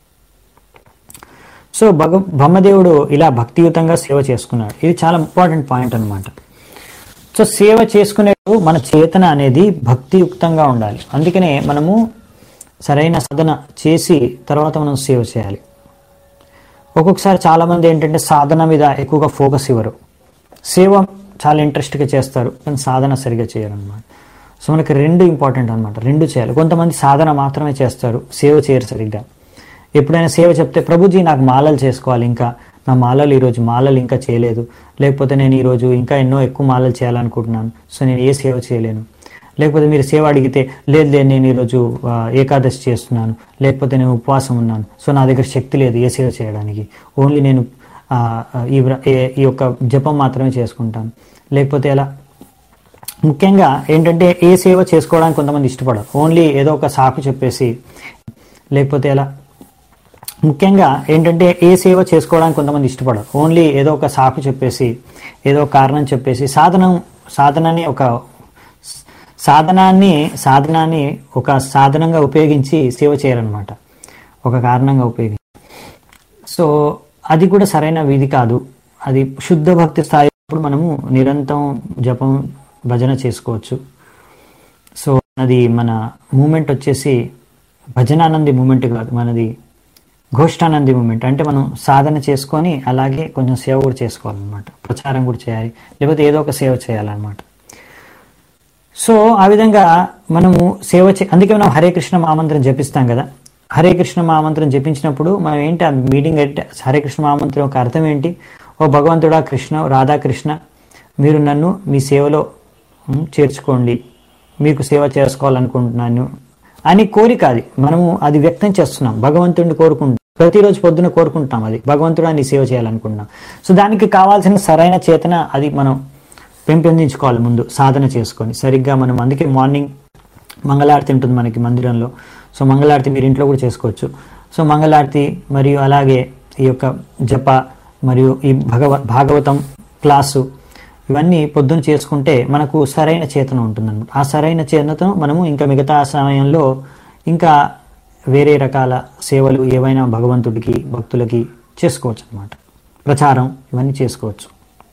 S1: సో భగ బ్రహ్మదేవుడు ఇలా భక్తియుతంగా సేవ చేసుకున్నాడు. ఇది చాలా ఇంపార్టెంట్ పాయింట్ అనమాట. సో సేవ చేసుకునేటప్పుడు మన చేతన అనేది భక్తియుక్తంగా ఉండాలి. అందుకనే మనము సరైన సాధన చేసి తర్వాత మనం సేవ చేయాలి. ఒక్కొక్కసారి చాలామంది ఏంటంటే సాధన మీద ఎక్కువగా ఫోకస్ ఇవ్వరు, సేవ చాలా ఇంట్రెస్ట్గా చేస్తారు కానీ సాధన సరిగా చేయరు అనమాట. సో మనకి రెండు ఇంపార్టెంట్ అనమాట, రెండు చేయాలి. కొంతమంది సాధన మాత్రమే చేస్తారు, సేవ చేయరు సరిగ్గా. ఎప్పుడైనా సేవ చెప్తే ప్రభుజీ నాకు మాలలు చేసుకోవాలి, ఇంకా నా మాలలు ఈరోజు మాలలు ఇంకా చేయలేదు, లేకపోతే నేను ఈరోజు ఇంకా ఎన్నో ఎక్కువ మాలలు చేయాలనుకుంటున్నాను, సో నేను ఏ సేవ చేయలేను. లేకపోతే మీరు సేవ అడిగితే లేదు లేదు నేను ఈరోజు ఏకాదశి చేస్తున్నాను, లేకపోతే నేను ఉపవాసం ఉన్నాను, సో నా దగ్గర శక్తి లేదు ఏ సేవ చేయడానికి, ఓన్లీ నేను ఈ ఈ యొక్క జపం మాత్రమే చేసుకుంటాను. లేకపోతే ఎలా ముఖ్యంగా ఏంటంటే ఏ సేవ చేసుకోవడానికి కొంతమంది ఇష్టపడరు, ఓన్లీ ఏదో ఒక సాకు చెప్పేసి. లేకపోతే ఎలా ముఖ్యంగా ఏంటంటే ఏ సేవ చేసుకోవడానికి కొంతమంది ఇష్టపడరు, ఓన్లీ ఏదో ఒక సాకు చెప్పేసి, ఏదో కారణం చెప్పేసి సాధనం సాధనాన్ని ఒక సాధనాన్ని సాధనాన్ని ఒక సాధనంగా ఉపయోగించి సేవ చేయాలన్నమాట, ఒక కారణంగా ఉపయోగించి. సో అది కూడా సరైన విధి కాదు. అది శుద్ధ భక్తి స్థాయి అప్పుడు మనము నిరంతరం జపం భజన చేసుకోవచ్చు. సో అది మన మూమెంట్ వచ్చేసి భజన అన్నది మూమెంట్ కాదు, మనది ఘోష్టానంది మూమెంట్ అంటే మనం సాధన చేసుకొని అలాగే కొంచెం సేవ కూడా చేసుకోవాలన్నమాట, ప్రచారం కూడా చేయాలి, లేకపోతే ఏదో ఒక సేవ చేయాలన్నమాట. సో ఆ విధంగా మనము సేవ చే అందుకే మనం హరే కృష్ణ మహామంత్రం జపిస్తాం కదా. హరే కృష్ణ మహామంత్రం జపించినప్పుడు మనం ఏంటి ఆ మీటింగ్ అంటే హరే కృష్ణ మహామంత్రం యొక్క అర్థం ఏంటి? ఓ భగవంతుడా కృష్ణ, రాధాకృష్ణ, మీరు నన్ను మీ సేవలో చేర్చుకోండి, మీకు సేవ చేసుకోవాలనుకుంటున్నాను అని కోరిక. అది మనము అది వ్యక్తం చేస్తున్నాం, భగవంతుడిని కోరుకుంటాం, ప్రతిరోజు పొద్దున కోరుకుంటాం, అది భగవంతుడా నీ సేవ చేయాలనుకుంటున్నాం. సో దానికి కావాల్సిన సరైన చేతన అది మనం పెంపొందించుకోవాలి ముందు సాధన చేసుకొని సరిగ్గా. మనం అందుకే మార్నింగ్ మంగళారతి ఉంటుంది మనకి మందిరంలో. సో మంగళారతి మీరు ఇంట్లో కూడా చేసుకోవచ్చు. సో మంగళారతి మరియు అలాగే ఈ యొక్క జప మరియు ఈ భగవ భాగవతం క్లాసు ఇవన్నీ పొద్దున చేసుకుంటే మనకు సరైన చేతన ఉంటుందన్నమాట. ఆ సరైన చేతనతో మనము ఇంకా మిగతా సమయంలో ఇంకా వేరే రకాల సేవలు ఏవైనా భగవంతుడికి భక్తులకి చేసుకోవచ్చు అన్నమాట. ప్రచారం ఇవన్నీ చేసుకోవచ్చు.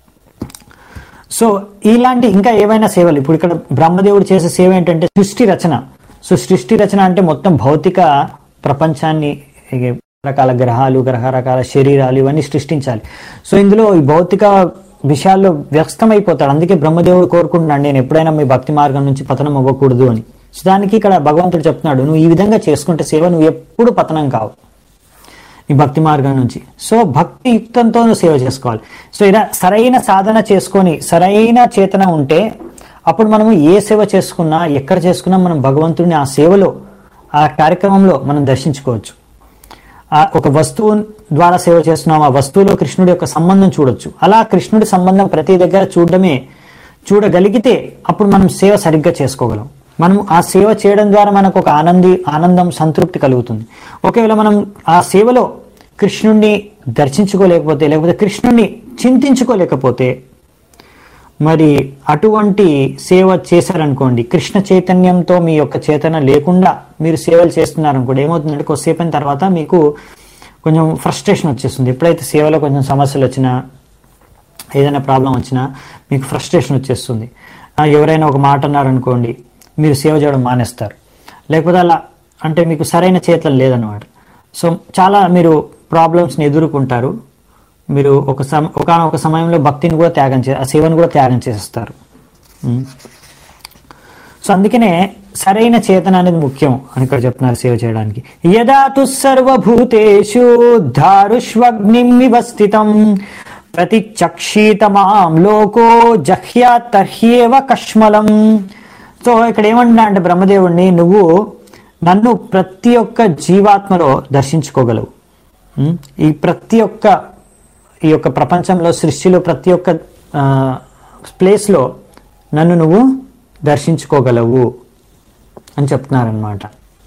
S1: సో ఇలాంటి ఇంకా ఏవైనా సేవలు, ఇప్పుడు ఇక్కడ బ్రహ్మదేవుడు చేసే సేవ ఏంటంటే సృష్టి రచన. సో సృష్టి రచన అంటే మొత్తం భౌతిక ప్రపంచాన్ని, రకాల గ్రహాలు, గ్రహ రకాల శరీరాలు ఇవన్నీ సృష్టించాలి. సో ఇందులో ఈ భౌతిక విషయాల్లో వ్యస్తమైపోతాడు. అందుకే బ్రహ్మదేవుడు కోరుకుంటున్నాడు, నేను ఎప్పుడైనా మీ భక్తి మార్గం నుంచి పతనం అవ్వకూడదు అని. సో దానికి ఇక్కడ భగవంతుడు చెప్తున్నాడు, నువ్వు ఈ విధంగా చేసుకుంటే సేవ నువ్వు ఎప్పుడు పతనం కావు ఈ భక్తి మార్గం నుంచి. సో భక్తి యుక్తంతో నువ్వు సేవ చేసుకోవాలి. సో ఇలా సరైన సాధన చేసుకొని సరైన చేతన ఉంటే అప్పుడు మనము ఏ సేవ చేసుకున్నా ఎక్కడ చేసుకున్నా మనం భగవంతుడిని ఆ సేవలో ఆ కార్యక్రమంలో మనం దర్శించుకోవచ్చు. ఒక వస్తువు ద్వారా సేవ చేస్తున్నాం, ఆ వస్తువులో కృష్ణుడి యొక్క సంబంధం చూడొచ్చు. అలా కృష్ణుడి సంబంధం ప్రతి దగ్గర చూడడమే చూడగలిగితే అప్పుడు మనం సేవ సరిగ్గా చేసుకోగలం. మనం ఆ సేవ చేయడం ద్వారా మనకు ఒక ఆనంది ఆనందం సంతృప్తి కలుగుతుంది. ఒకవేళ మనం ఆ సేవలో కృష్ణుడిని దర్శించుకోలేకపోతే లేకపోతే కృష్ణుడిని చింతించుకోలేకపోతే మరి అటువంటి సేవ చేశారనుకోండి, కృష్ణ చైతన్యంతో మీ యొక్క చేతన లేకుండా మీరు సేవలు చేస్తున్నారనుకోండి, ఏమవుతుందంటే కొద్దిసేపు అయిన తర్వాత మీకు కొంచెం ఫ్రస్ట్రేషన్ వచ్చేస్తుంది. ఎప్పుడైతే సేవలో కొంచెం సమస్యలు వచ్చినా ఏదైనా ప్రాబ్లం వచ్చినా మీకు ఫ్రస్ట్రేషన్ వచ్చేస్తుంది. ఎవరైనా ఒక మాట అన్నారనుకోండి, మీరు సేవ చేయడం మానేస్తారు. లేకపోతే అలా అంటే మీకు సరైన చేతలు లేదన్నమాట. సో చాలా మీరు ప్రాబ్లమ్స్ని ఎదుర్కొంటారు. మీరు ఒక సమ ఒకనొక సమయంలో భక్తిని కూడా త్యాగం చే ఆ సేవను కూడా త్యాగం చేసేస్తారు. సో అందుకనే సరైన చేతన అనేది ముఖ్యం అని ఇక్కడ చెప్తున్నారు సేవ చేయడానికి. యదాతు సర్వభూతేషు ధారుష్వగ్నిం వివస్థితం ప్రతిచక్షీతమాం లోకో జహ్యాత్ తర్హ్యేవ కష్మలం. సో ఇక్కడ ఏమంటున్నా అంటే బ్రహ్మదేవుణ్ణి, నువ్వు నన్ను ప్రతి ఒక్క జీవాత్మలో దర్శించుకోగలవు. ఈ ప్రతి ఒక్క ఈ యొక్క ప్రపంచంలో సృష్టిలో ప్రతి ఒక్క ప్లేస్లో నన్ను నువ్వు దర్శించుకోగలవు అని చెప్తున్నారనమాట.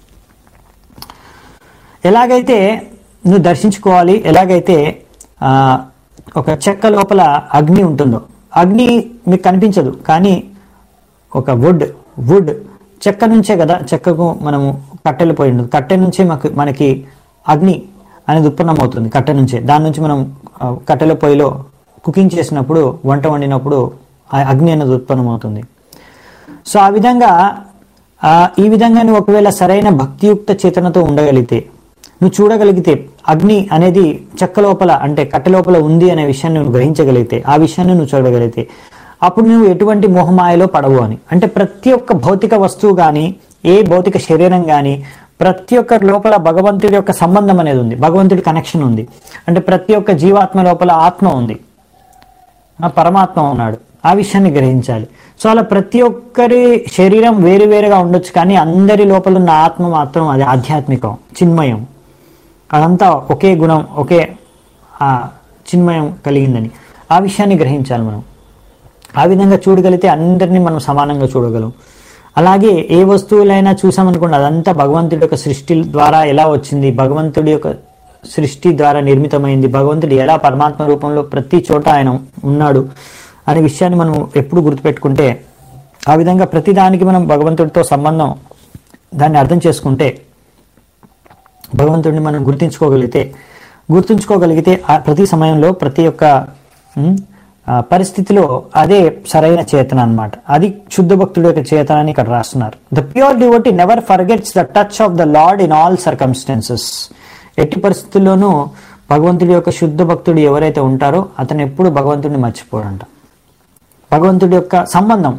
S1: ఎలాగైతే నువ్వు దర్శించుకోవాలి, ఎలాగైతే ఒక చెక్క లోపల అగ్ని ఉంటుందో, అగ్ని మీకు కనిపించదు కానీ ఒక వుడ్ వుడ్ చెక్క నుంచే కదా, చెక్కకు మనము కట్టెలు పోయి ఉండదు, కట్టె నుంచే మాకు మనకి అగ్ని అనేది ఉత్పన్నం అవుతుంది. కట్టె నుంచే, దాని నుంచి మనం కట్టెల పొయ్యిలో కుకింగ్ చేసినప్పుడు వంట వండినప్పుడు ఆ అగ్ని అనేది ఉత్పన్నం అవుతుంది. సో ఆ విధంగా ఈ విధంగా నువ్వు ఒకవేళ సరైన భక్తియుక్త చేతనతో ఉండగలిగితే, నువ్వు చూడగలిగితే అగ్ని అనేది చెక్క లోపల అంటే కట్టె లోపల ఉంది అనే విషయాన్ని నువ్వు గ్రహించగలిగితే, ఆ విషయాన్ని నువ్వు చూడగలిగితే అప్పుడు నువ్వు ఎటువంటి మోహమాయలో పడవు అని. అంటే ప్రతి ఒక్క భౌతిక వస్తువు కానీ ఏ భౌతిక శరీరం కానీ ప్రతి ఒక్క లోపల భగవంతుడి యొక్క సంబంధం అనేది ఉంది, భగవంతుడి కనెక్షన్ ఉంది. అంటే ప్రతి ఒక్క జీవాత్మ లోపల ఆత్మ ఉంది, పరమాత్మ ఉన్నాడు, ఆ విషయాన్ని గ్రహించాలి. సో అలా ప్రతి ఒక్కరి శరీరం వేరు వేరుగా ఉండొచ్చు కానీ అందరి లోపల ఉన్న ఆత్మ మాత్రం అది ఆధ్యాత్మికం, చిన్మయం. అదంతా ఒకే గుణం, ఒకే ఆ చిన్మయం కలిగిందని ఆ విషయాన్ని గ్రహించాలి మనం. ఆ విధంగా చూడగలిగితే అందరినీ మనం సమానంగా చూడగలం. అలాగే ఏ వస్తువులైనా చూసామనుకోండి, అదంతా భగవంతుడి యొక్క సృష్టి ద్వారా ఎలా వచ్చింది, భగవంతుడి యొక్క సృష్టి ద్వారా నిర్మితమైంది, భగవంతుడు ఎలా పరమాత్మ రూపంలో ప్రతి చోట ఆయన ఉన్నాడు అనే విషయాన్ని మనం ఎప్పుడు గుర్తుపెట్టుకుంటే, ఆ విధంగా ప్రతి దానికి మనం భగవంతుడితో సంబంధం దాన్ని అర్థం చేసుకుంటే, భగవంతుడిని మనం గుర్తించుకోగలిగితే గుర్తుంచుకోగలిగితే ఆ ప్రతి సమయంలో ప్రతి ఒక్క పరిస్థితిలో అదే సరైన చేతన అన్నమాట. అది శుద్ధ భక్తుడి యొక్క చేతన అని ఇక్కడ రాస్తున్నారు. The pure devotee never forgets the touch of the Lord in all circumstances. ఎట్టి పరిస్థితుల్లోనూ భగవంతుడి యొక్క శుద్ధ భక్తుడు ఎవరైతే ఉంటారో అతను ఎప్పుడు భగవంతుడిని మర్చిపోడంట. భగవంతుడి యొక్క సంబంధం,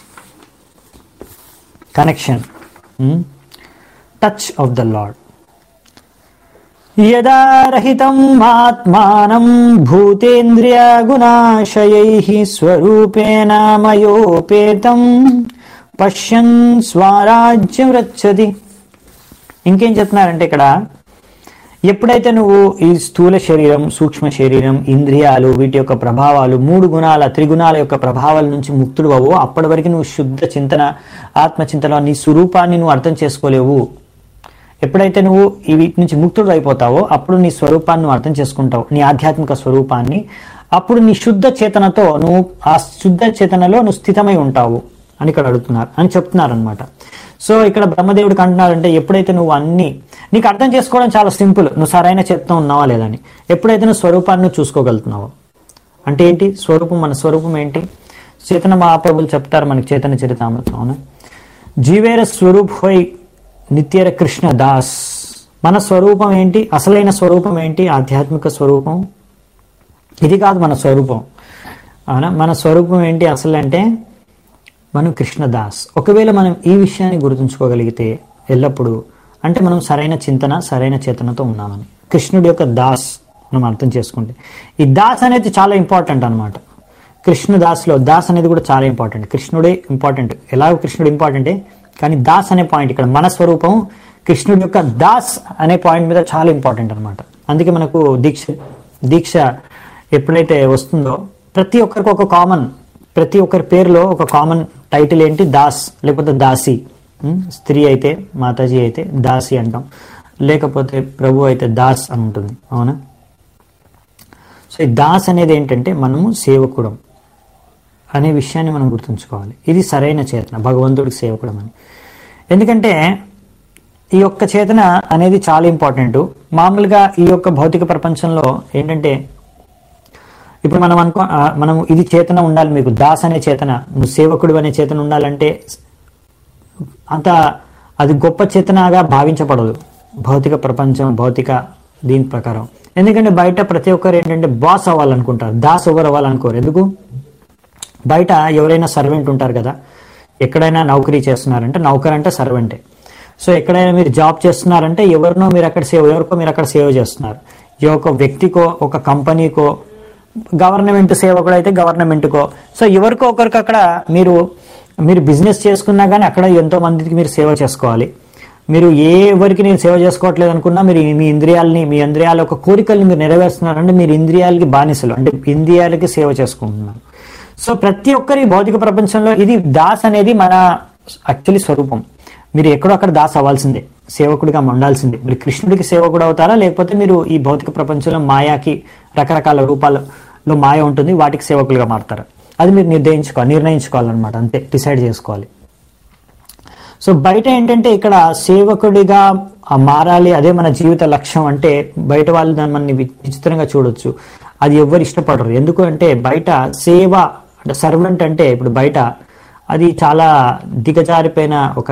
S1: connection, touch of the Lord. యదా రహితం ఆత్మానం భూతేంద్రియ గుణాశయైః స్వరూపేణ మయోపేతం పశ్యన్ స్వరాజ్యం రచ్చతి. ఇంకేం చెప్తున్నారంటే ఇక్కడ, ఎప్పుడైతే నువ్వు ఈ స్థూల శరీరం, సూక్ష్మ శరీరం, ఇంద్రియాలు, వీటి యొక్క ప్రభావాలు, మూడు గుణాల త్రిగుణాల యొక్క ప్రభావాల నుంచి ముక్తుడు అవ్వో, అప్పటి వరకు నువ్వు శుద్ధ చింతన, ఆత్మచింతన, నీ స్వరూపాన్ని నువ్వు అర్థం చేసుకోలేవు. ఎప్పుడైతే నువ్వు ఈ వీటి నుంచి ముక్తుడు అయిపోతావో అప్పుడు నీ స్వరూపాన్ని నువ్వు అర్థం చేసుకుంటావు, నీ ఆధ్యాత్మిక స్వరూపాన్ని. అప్పుడు నీ శుద్ధ చేతనతో నువ్వు ఆ శుద్ధ చేతనలో నువ్వు స్థితమై ఉంటావు అని ఇక్కడ అడుగుతున్నారు అని చెప్తున్నారు అనమాట. సో ఇక్కడ బ్రహ్మదేవుడికి అంటున్నారంటే, ఎప్పుడైతే నువ్వు అన్ని నీకు అర్థం చేసుకోవడం చాలా సింపుల్, నువ్వు సరైన చేతన ఉన్నావా లేదని. ఎప్పుడైతే నువ్వు స్వరూపాన్ని చూసుకోగలుగుతున్నావో, అంటే ఏంటి స్వరూపం, మన స్వరూపం ఏంటి? చేతన మహాప్రభులు చెప్తారు మనకి చైతన్య చరితామృతం, అవునా? జీవేర స్వరూప్ హోయ్ నిత్యర కృష్ణ దాస్. మన స్వరూపం ఏంటి? అసలైన స్వరూపం ఏంటి? ఆధ్యాత్మిక స్వరూపం ఇది కాదు మన స్వరూపం, అవునా? మన స్వరూపం ఏంటి అసలు అంటే మనం కృష్ణదాస్. ఒకవేళ మనం ఈ విషయాన్ని గుర్తుంచుకోగలిగితే ఎల్లప్పుడూ, అంటే మనం సరైన చింతన, సరైన చేతనతో ఉన్నామని, కృష్ణుడి యొక్క దాస్ మనం అర్థం చేసుకుంటే. ఈ దాస్ అనేది చాలా ఇంపార్టెంట్ అనమాట. కృష్ణదాస్లో దాస్ అనేది కూడా చాలా ఇంపార్టెంట్. కృష్ణుడే ఇంపార్టెంట్, ఎలాగో కృష్ణుడు ఇంపార్టెంటే, కానీ దాస్ అనే పాయింట్ ఇక్కడ మన స్వరూపం కృష్ణుడి యొక్క దాస్ అనే పాయింట్ మీద చాలా ఇంపార్టెంట్ అనమాట. అందుకే మనకు దీక్ష దీక్ష ఎప్పుడైతే వస్తుందో ప్రతి ఒక్కరికి ఒక కామన్, ప్రతి ఒక్కరి పేరులో ఒక కామన్ టైటిల్ ఏంటి? దాస్ లేకపోతే దాసి. స్త్రీ అయితే మాతాజీ అయితే దాసి అంటాం, లేకపోతే ప్రభు అయితే దాస్ అని ఉంటుంది, అవునా? సో ఈ దాస్ అనేది ఏంటంటే మనము సేవకుడం అనే విషయాన్ని మనం గుర్తుంచుకోవాలి. ఇది సరైన చేతన, భగవంతుడికి సేవకుడం అని. ఎందుకంటే ఈ యొక్క చేతన అనేది చాలా ఇంపార్టెంట్. మామూలుగా ఈ యొక్క భౌతిక ప్రపంచంలో ఏంటంటే, ఇప్పుడు మనం అనుకో మనం ఇది చేతన ఉండాలి, మీకు దాస్ అనే చేతన, నువ్వు సేవకుడు అనే చేతన ఉండాలంటే అంత అది గొప్ప చేతనగా భావించబడదు భౌతిక ప్రపంచం, భౌతిక దీని ప్రకారం. ఎందుకంటే బయట ప్రతి ఒక్కరు ఏంటంటే బాస్ అవ్వాలనుకుంటారు, దాస్ ఎవరు అవ్వాలనుకోరు. ఎందుకు? బయట ఎవరైనా సర్వెంట్ ఉంటారు కదా, ఎక్కడైనా నౌకరీ చేస్తున్నారంటే నౌకర్ అంటే సర్వెంటే. సో ఎక్కడైనా మీరు జాబ్ చేస్తున్నారంటే ఎవరినో మీరు అక్కడ సేవ, ఎవరికో మీరు అక్కడ సేవ చేస్తున్నారు. ఈ ఒక వ్యక్తికో, ఒక కంపెనీకో, గవర్నమెంట్ సేవకుడు అయితే గవర్నమెంట్కో. సో ఎవరికో ఒకరికి అక్కడ మీరు మీరు బిజినెస్ చేసుకున్నా కానీ అక్కడ ఎంతో మందికి మీరు సేవ చేసుకోవాలి. మీరు ఏ ఎవరికి నేను సేవ చేసుకోవట్లేదు అనుకున్నా, మీరు మీ ఇంద్రియాలని, మీ ఇంద్రియాల యొక్క కోరికల్ని మీరు నెరవేరుస్తున్నారంటే మీరు ఇంద్రియాలకి బానిసలు, అంటే ఇంద్రియాలకి సేవ చేసుకుంటున్నారు. సో ప్రతి ఒక్కరి భౌతిక ప్రపంచంలో ఇది దాస్ అనేది మన యాక్చువల్లీ స్వరూపం. మీరు ఎక్కడో అక్కడ దాస్ అవ్వాల్సిందే, సేవకుడిగా ఉండాల్సిందే. మీరు కృష్ణుడికి సేవకుడు అవుతారా, లేకపోతే మీరు ఈ భౌతిక ప్రపంచంలో మాయాకి రకరకాల రూపాలలో మాయ ఉంటుంది, వాటికి సేవకులుగా మారుతారా? అది మీరు నిర్ణయించుకోవాలి నిర్ణయించుకోవాలన్నమాట, అంతే, డిసైడ్ చేసుకోవాలి. సో బయట ఏంటంటే ఇక్కడ సేవకుడిగా మారాలి, అదే మన జీవిత లక్ష్యం అంటే బయట వాళ్ళు దాన్ని మనని విచిత్రంగా చూడొచ్చు. అది ఎవరు ఇష్టపడరు. ఎందుకు అంటే బయట సేవ అంటే సర్వెంట్ అంటే ఇప్పుడు బయట అది చాలా దిగజారిపోయిన ఒక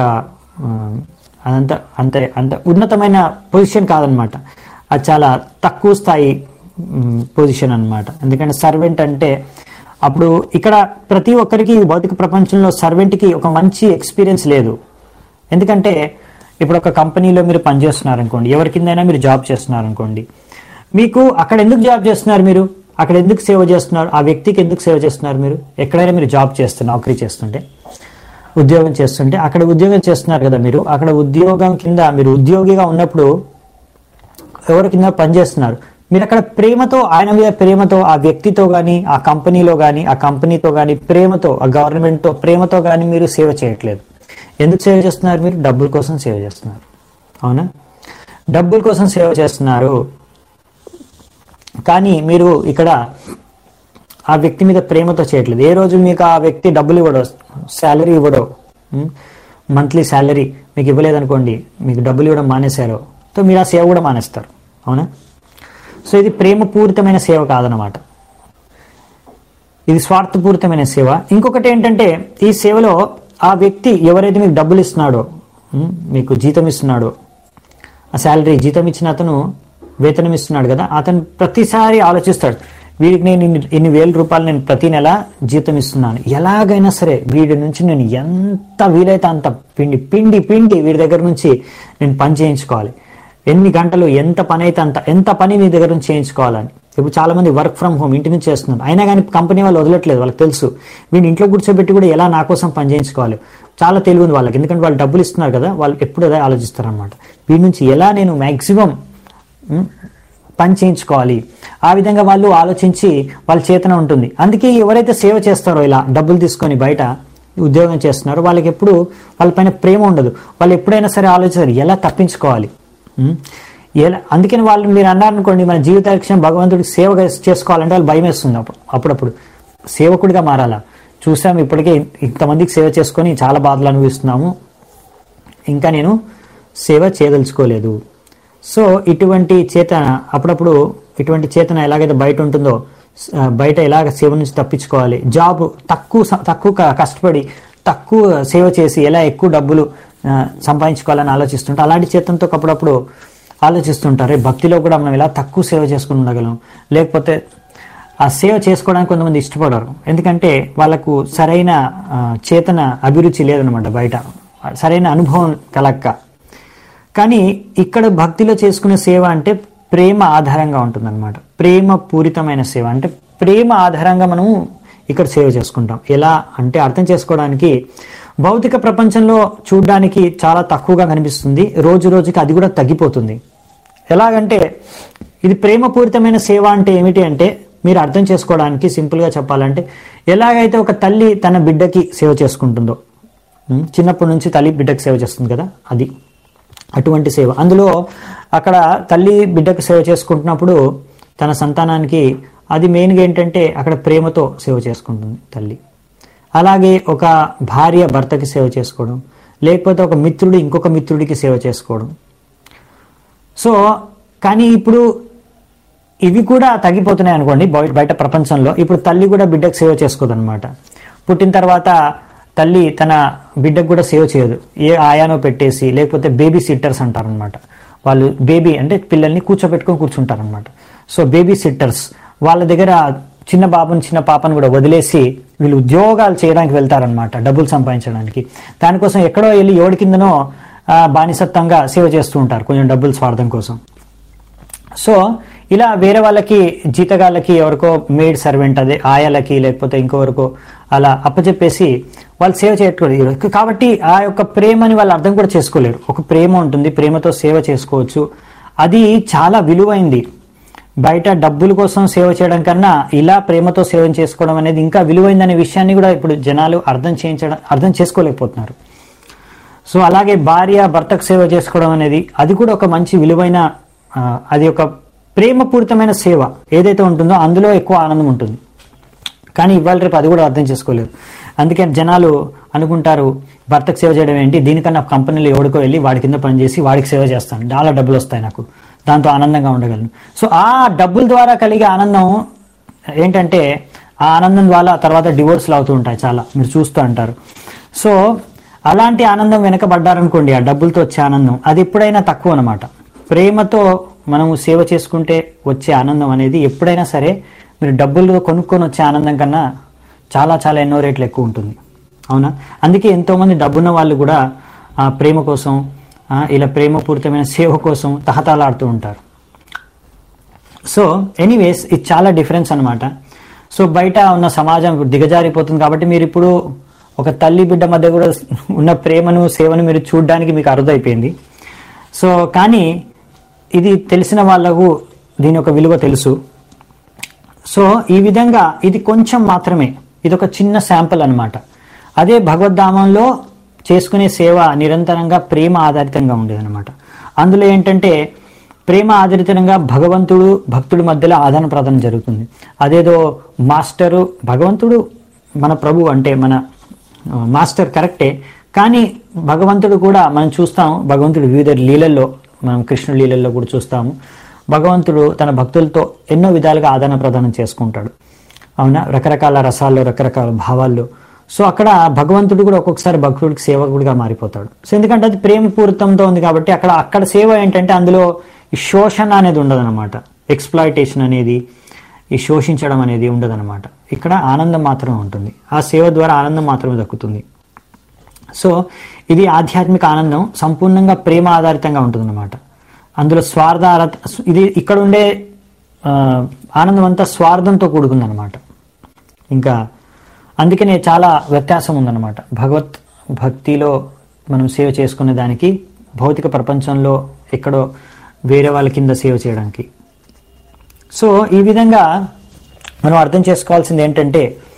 S1: అదంత అంత అంత ఉన్నతమైన పొజిషన్ కాదనమాట. అది చాలా తక్కువ స్థాయి పొజిషన్ అనమాట. ఎందుకంటే సర్వెంట్ అంటే అప్పుడు ఇక్కడ ప్రతి ఒక్కరికి భౌతిక ప్రపంచంలో సర్వెంట్కి ఒక మంచి ఎక్స్పీరియన్స్ లేదు. ఎందుకంటే ఇప్పుడు ఒక కంపెనీలో మీరు పనిచేస్తున్నారు అనుకోండి, ఎవరి కిందైనా మీరు జాబ్ చేస్తున్నారు అనుకోండి, మీకు అక్కడ ఎందుకు జాబ్ చేస్తున్నారు, మీరు అక్కడ ఎందుకు సేవ చేస్తున్నారు, ఆ వ్యక్తికి ఎందుకు సేవ చేస్తున్నారు? మీరు ఎక్కడైనా మీరు జాబ్ చేస్తున్నారు, నౌకరీ చేస్తుంటే, ఉద్యోగం చేస్తుంటే అక్కడ ఉద్యోగం చేస్తున్నారు కదా, మీరు అక్కడ ఉద్యోగం కింద మీరు ఉద్యోగిగా ఉన్నప్పుడు ఎవరి కింద పనిచేస్తున్నారు, మీరు అక్కడ ప్రేమతో, ఆయన మీద ప్రేమతో, ఆ వ్యక్తితో కానీ, ఆ కంపెనీలో కానీ, ఆ కంపెనీతో కానీ ప్రేమతో, ఆ గవర్నమెంట్తో ప్రేమతో కానీ మీరు సేవ చేయట్లేదు. ఎందుకు సేవ చేస్తున్నారు? మీరు డబ్బుల కోసం సేవ చేస్తున్నారు, అవునా? డబ్బుల కోసం సేవ చేస్తున్నారు. కానీ మీరు ఇక్కడ ఆ వ్యక్తి మీద ప్రేమతో చేయట్లేదు. ఏ రోజు మీకు ఆ వ్యక్తి డబ్బులు ఇవ్వడో, శాలరీ ఇవ్వడో, మంత్లీ శాలరీ మీకు ఇవ్వలేదనుకోండి, మీకు డబ్బులు ఇవ్వడం మానేశారో, సో మీరు ఆ సేవ కూడా మానేస్తారు, అవునా? సో ఇది ప్రేమపూరితమైన సేవ కాదనమాట, ఇది స్వార్థపూరితమైన సేవ. ఇంకొకటి ఏంటంటే ఈ సేవలో ఆ వ్యక్తి ఎవరైతే మీకు డబ్బులు ఇస్తున్నాడో, మీకు జీతం ఇస్తున్నాడో, ఆ శాలరీ జీతం ఇచ్చిన అతను వేతనం ఇస్తున్నాడు కదా, అతను ప్రతిసారి ఆలోచిస్తాడు, వీడికి నేను ఇన్ని ఇన్ని వేల రూపాయలు నేను ప్రతి నెల జీతం ఇస్తున్నాను, ఎలాగైనా సరే వీడి నుంచి నేను ఎంత వీలైతే అంత పిండి పిండి పిండి వీడి దగ్గర నుంచి నేను పని చేయించుకోవాలి, ఎన్ని గంటలు ఎంత పని అయితే అంత ఎంత పని మీ దగ్గర నుంచి చేయించుకోవాలని. ఇప్పుడు చాలా మంది వర్క్ ఫ్రమ్ హోమ్ ఇంటి నుంచి చేస్తున్నారు, అయినా కానీ కంపెనీ వాళ్ళు వదలట్లేదు, వాళ్ళకి తెలుసు వీడిని ఇంట్లో కూర్చోబెట్టి కూడా ఎలా నా కోసం పని చేయించుకోవాలి. చాలా తెలివి ఉంది వాళ్ళకి, ఎందుకంటే వాళ్ళు డబ్బులు ఇస్తున్నారు కదా, వాళ్ళు ఎప్పుడు అదే ఆలోచిస్తారు అనమాట, వీడి నుంచి ఎలా నేను మ్యాక్సిమం పని చేయించుకోవాలి. ఆ విధంగా వాళ్ళు ఆలోచించి వాళ్ళ చేతన ఉంటుంది. అందుకే ఎవరైతే సేవ చేస్తారో ఇలా డబ్బులు తీసుకొని బయట ఉద్యోగం చేస్తున్నారో వాళ్ళకి ఎప్పుడు వాళ్ళపైన ప్రేమ ఉండదు. వాళ్ళు ఎప్పుడైనా సరే ఆలోచిస్తారు ఎలా తప్పించుకోవాలి, ఎలా. అందుకని వాళ్ళు మీరు అన్నారనుకోండి, మన జీవిత లక్ష్యం భగవంతుడికి సేవ చేసుకోవాలంటే వాళ్ళు భయం వేస్తుంది. అప్పుడు అప్పుడప్పుడు సేవకుడిగా మారాలా. చూసాము ఇప్పటికే ఇంతమందికి సేవ చేసుకొని చాలా బాధలు అనుభవిస్తున్నాము, ఇంకా నేను సేవ చేయదలుచుకోలేదు. సో ఇటువంటి చేతన అప్పుడప్పుడు ఇటువంటి చేతన ఎలాగైతే బయట ఉంటుందో, బయట ఎలాగ సేవ నుంచి తప్పించుకోవాలి, జాబ్ తక్కువ తక్కువ కష్టపడి తక్కువ సేవ చేసి ఎలా ఎక్కువ డబ్బులు సంపాదించుకోవాలని ఆలోచిస్తుంటే, అలాంటి చేతనతో అప్పుడప్పుడు ఆలోచిస్తుంటారు భక్తిలో కూడా మనం ఇలా తక్కువ సేవ చేసుకుని ఉండగలం. లేకపోతే ఆ సేవ చేసుకోవడానికి కొంతమంది ఇష్టపడరు, ఎందుకంటే వాళ్ళకు సరైన చేతన అభిరుచి లేదనమాట, బయట సరైన అనుభవం కలక్క. కానీ ఇక్కడ భక్తిలో చేసుకునే సేవ అంటే ప్రేమ ఆధారంగా ఉంటుందన్నమాట. ప్రేమ పూరితమైన సేవ అంటే ప్రేమ ఆధారంగా మనం ఇక్కడ సేవ చేసుకుంటాం. ఎలా అంటే అర్థం చేసుకోవడానికి, భౌతిక ప్రపంచంలో చూడడానికి చాలా తక్కువగా కనిపిస్తుంది, రోజు రోజుకి అది కూడా తగ్గిపోతుంది. ఎలాగంటే ఇది ప్రేమపూరితమైన సేవ అంటే ఏమిటి అంటే, మీరు అర్థం చేసుకోవడానికి సింపుల్గా చెప్పాలంటే, ఎలాగైతే ఒక తల్లి తన బిడ్డకి సేవ చేసుకుంటుందో, చిన్నప్పటి నుంచి తల్లి బిడ్డకి సేవ చేస్తుంది కదా, అది అటువంటి సేవ. అందులో అక్కడ తల్లి బిడ్డకు సేవ చేసుకుంటున్నప్పుడు తన సంతానానికి అది మెయిన్గా ఏంటంటే అక్కడ ప్రేమతో సేవ చేసుకుంటుంది తల్లి. అలాగే ఒక భార్య భర్తకి సేవ చేసుకోవడం, లేకపోతే ఒక మిత్రుడు ఇంకొక మిత్రుడికి సేవ చేసుకోవడం. సో కానీ ఇప్పుడు ఇవి కూడా తగ్గిపోతున్నాయి అనుకోండి బయట ప్రపంచంలో. ఇప్పుడు తల్లి కూడా బిడ్డకు సేవ చేసుకోదన్నమాట. పుట్టిన తర్వాత తల్లి తన బిడ్డకు కూడా సేవ చేయదు, ఏ ఆయానో పెట్టేసి, లేకపోతే బేబీ సిట్టర్స్ అంటారనమాట. వాళ్ళు బేబీ అంటే పిల్లల్ని కూర్చోబెట్టుకొని కూర్చుంటారనమాట. సో బేబీ సిట్టర్స్ వాళ్ళ దగ్గర చిన్న బాబుని చిన్న పాపను కూడా వదిలేసి వీళ్ళు ఉద్యోగాలు చేయడానికి వెళ్తారనమాట, డబ్బులు సంపాదించడానికి. దానికోసం ఎక్కడో వెళ్ళి ఎవడి కిందనో బానిసత్వంగా సేవ చేస్తూ ఉంటారు, కొంచెం డబ్బులు స్వార్థం కోసం. సో ఇలా వేరే వాళ్ళకి, జీతగాళ్ళకి, ఎవరికో మేడ్ సర్వెంట్ అదే ఆయాలకి, లేకపోతే ఇంకొవరికో అలా అప్పచెప్పేసి వాళ్ళు సేవ చేయట్లేదు. కాబట్టి ఆ యొక్క ప్రేమని వాళ్ళు అర్థం కూడా చేసుకోలేరు. ఒక ప్రేమ ఉంటుంది, ప్రేమతో సేవ చేసుకోవచ్చు, అది చాలా విలువైంది. బయట డబ్బుల కోసం సేవ చేయడం కన్నా ఇలా ప్రేమతో సేవ చేసుకోవడం అనేది ఇంకా విలువైందనే విషయాన్ని కూడా ఇప్పుడు జనాలు అర్థం చేయించడం అర్థం చేసుకోలేకపోతున్నారు. సో అలాగే భార్య భర్తకు సేవ చేసుకోవడం అనేది అది కూడా ఒక మంచి విలువైన, అది ఒక ప్రేమపూరితమైన సేవ ఏదైతే ఉంటుందో అందులో ఎక్కువ ఆనందం ఉంటుంది. కానీ ఇవాళ రేపు అది కూడా అర్థం చేసుకోలేరు. అందుకే జనాలు అనుకుంటారు భర్తకు సేవ చేయడం ఏంటి, దీనికన్నా కంపెనీలో ఎవడికో వెళ్ళి వాడి కింద పనిచేసి వాడికి సేవ చేస్తాను, చాలా డబ్బులు వస్తాయి నాకు, దాంతో ఆనందంగా ఉండగలను. సో ఆ డబ్బుల ద్వారా కలిగే ఆనందం ఏంటంటే, ఆ ఆనందం ద్వారా తర్వాత డివోర్స్లు అవుతూ ఉంటాయి చాలా, మీరు చూస్తూ అంటారు. సో అలాంటి ఆనందం వెనకబడ్డారనుకోండి, ఆ డబ్బులతో వచ్చే ఆనందం అది ఎప్పుడైనా తక్కువ అనమాట. ప్రేమతో మనము సేవ చేసుకుంటే వచ్చే ఆనందం అనేది ఎప్పుడైనా సరే మీరు డబ్బులు కొనుక్కొని వచ్చే ఆనందం కన్నా చాలా చాలా ఎన్నో రేట్లు ఎక్కువ ఉంటుంది, అవునా? అందుకే ఎంతోమంది డబ్బున్న వాళ్ళు కూడా ఆ ప్రేమ కోసం, ఇలా ప్రేమపూరితమైన సేవ కోసం తహతలాడుతూ ఉంటారు. సో ఎనీవేస్ ఇది చాలా డిఫరెన్స్ అనమాట. సో బయట ఉన్న సమాజం దిగజారిపోతుంది కాబట్టి మీరు ఇప్పుడు ఒక తల్లి బిడ్డ మధ్య కూడా ఉన్న ప్రేమను సేవను మీరు చూడడానికి మీకు అరుదైపోయింది. సో కానీ ఇది తెలిసిన వాళ్ళకు దీని యొక్క విలువ తెలుసు. సో ఈ విధంగా ఇది కొంచెం మాత్రమే, ఇది ఒక చిన్న శాంపుల్ అనమాట. అదే భగవద్ధామంలో చేసుకునే సేవ నిరంతరంగా ప్రేమ ఆధారితంగా ఉండేదన్నమాట. అందులో ఏంటంటే ప్రేమ ఆధారితంగా భగవంతుడు భక్తుడి మధ్యలో ఆదాన ప్రదానం జరుగుతుంది. అదేదో మాస్టరు భగవంతుడు మన ప్రభు అంటే మన మాస్టర్ కరెక్టే, కానీ భగవంతుడు కూడా మనం చూస్తాం, భగవంతుడు వివిధ లీలల్లో, మనం కృష్ణ లీలల్లో కూడా చూస్తాము, భగవంతుడు తన భక్తులతో ఎన్నో విధాలుగా ఆదాన ప్రదానం చేసుకుంటాడు, అవునా? రకరకాల రసాల్లో, రకరకాల భావాల్లో. సో అక్కడ భగవంతుడు కూడా ఒక్కొక్కసారి భక్తుడికి సేవకుడిగా మారిపోతాడు. సో ఎందుకంటే అది ప్రేమపూరితంతో ఉంది కాబట్టి అక్కడ అక్కడ సేవ ఏంటంటే అందులో ఈ శోషణ అనేది ఉండదన్నమాట, ఎక్స్ప్లాయిటేషన్ అనేది, ఈ శోషించడం అనేది ఉండదన్నమాట. ఇక్కడ ఆనందం మాత్రమే ఉంటుంది, ఆ సేవ ద్వారా ఆనందం మాత్రమే దక్కుతుంది. సో ఇది ఆధ్యాత్మిక ఆనందం సంపూర్ణంగా ప్రేమ ఆధారితంగా ఉంటుందన్నమాట. అందులో స్వార్థ ఇది ఇక్కడ ఉండే ఆనందం అంతా స్వార్థంతో కూడుకుందన్నమాట. ఇంకా అందుకనే చాలా వ్యత్యాసం ఉందన్నమాట భగవత్ భక్తిలో మనం సేవ చేసుకునే దానికి, భౌతిక ప్రపంచంలో ఎక్కడో వేరే వాళ్ళ కింద సేవ చేయడానికి. సో ఈ విధంగా మనం అర్థం చేసుకోవాల్సింది ఏంటంటే,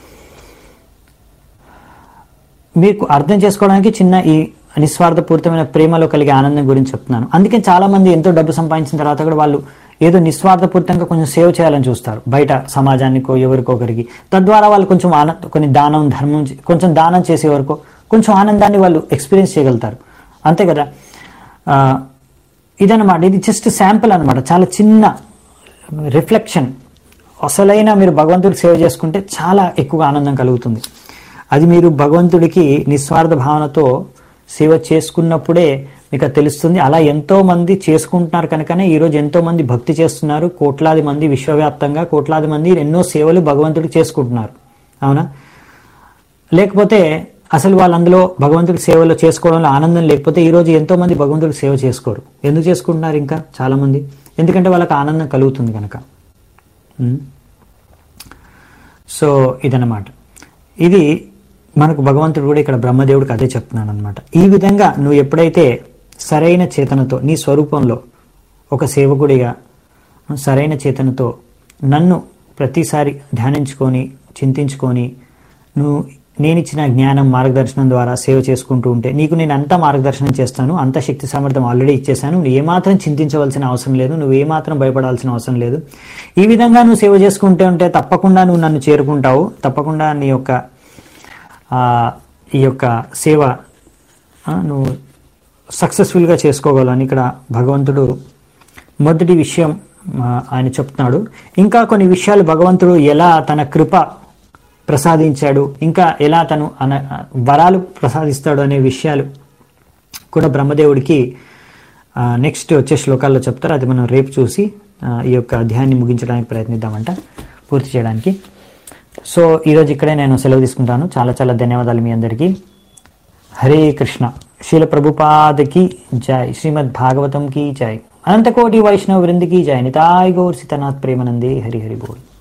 S1: మీకు అర్థం చేసుకోవడానికి చిన్న ఈ నిస్వార్థపూరితమైన ప్రేమలో కలిగే ఆనందం గురించి చెప్తున్నాను. అందుకే చాలా మంది ఎంతో డబ్బు సంపాదించిన తర్వాత కూడా వాళ్ళు ఏదో నిస్వార్థపూరితంగా కొంచెం సేవ చేయాలని చూస్తారు, బయట సమాజానికో ఎవరికొకరికి. తద్వారా వాళ్ళు కొంచెం ఆనంద కొన్ని దానం ధర్మం కొంచెం దానం చేసే వరకు కొంచెం ఆనందాన్ని వాళ్ళు ఎక్స్పీరియన్స్ చేయగలుగుతారు, అంతే కదా. ఇదన్నమాట, ఇది జస్ట్ శాంపుల్ అనమాట, చాలా చిన్న రిఫ్లెక్షన్. అసలైన మీరు భగవంతుడికి సేవ చేసుకుంటే చాలా ఎక్కువ ఆనందం కలుగుతుంది. అది మీరు భగవంతుడికి నిస్వార్థ భావనతో సేవ చేసుకున్నప్పుడే మీకు తెలుస్తుంది. అలా ఎంతో మంది చేసుకుంటున్నారు కనుకనే ఈరోజు ఎంతో మంది భక్తి చేస్తున్నారు. కోట్లాది మంది విశ్వవ్యాప్తంగా కోట్లాది మంది ఎన్నో సేవలు భగవంతుడికి చేసుకుంటున్నారు, అవునా. లేకపోతే అసలు వాళ్ళు అందులో భగవంతుడి సేవలో చేసుకోవడంలో ఆనందం లేకపోతే ఈరోజు ఎంతో మంది భగవంతుడికి సేవ చేసుకోరు. ఎందుకు చేసుకుంటున్నారు ఇంకా చాలా మంది? ఎందుకంటే వాళ్ళకి ఆనందం కలుగుతుంది కనుక. సో ఇదన్నమాట, ఇది మనకు భగవంతుడు కూడా ఇక్కడ బ్రహ్మదేవుడికి అదే చెప్తున్నాను అనమాట. ఈ విధంగా నువ్వు ఎప్పుడైతే సరైన చేతనతో నీ స్వరూపంలో ఒక సేవకుడిగా సరైన చేతనతో నన్ను ప్రతిసారి ధ్యానించుకొని చింతించుకొని నువ్వు నేనిచ్చిన జ్ఞానం మార్గదర్శనం ద్వారా సేవ చేసుకుంటూ ఉంటే నీకు నేను అంత మార్గదర్శనం చేస్తాను, అంత శక్తి సామర్థ్యం ఆల్రెడీ ఇచ్చేసాను. నువ్వు ఏమాత్రం చింతించవలసిన అవసరం లేదు, నువ్వు ఏమాత్రం భయపడాల్సిన అవసరం లేదు. ఈ విధంగా నువ్వు సేవ చేసుకుంటే ఉంటే తప్పకుండా నువ్వు నన్ను చేరుకుంటావు, తప్పకుండా నీ యొక్క ఈ యొక్క సేవ నువ్వు సక్సెస్ఫుల్గా చేసుకోగలని ఇక్కడ భగవంతుడు మొదటి విషయం ఆయన చెప్తున్నాడు. ఇంకా కొన్ని విషయాలు భగవంతుడు ఎలా తన కృప ప్రసాదించాడు, ఇంకా ఎలా తను అన వరాలు ప్రసాదిస్తాడు అనే విషయాలు కూడా బ్రహ్మదేవుడికి నెక్స్ట్ వచ్చే శ్లోకాల్లో చెప్తారు. అది మనం రేపు చూసి ఈ యొక్క అధ్యాయాన్ని ముగించడానికి ప్రయత్నిద్దామంట, పూర్తి చేయడానికి. సో ఈరోజు ఇక్కడే నేను సెలవు తీసుకుంటాను. చాలా చాలా ధన్యవాదాలు మీ అందరికీ. హరే కృష్ణ. శీల ప్రభుపాదకి జై. శ్రీమద్ భాగవతం की जय. अनंत कोटि वैष्णव वृंद की जय. निताय गौर सीतानाथ प्रेमानंदे. हरि हरि बोल.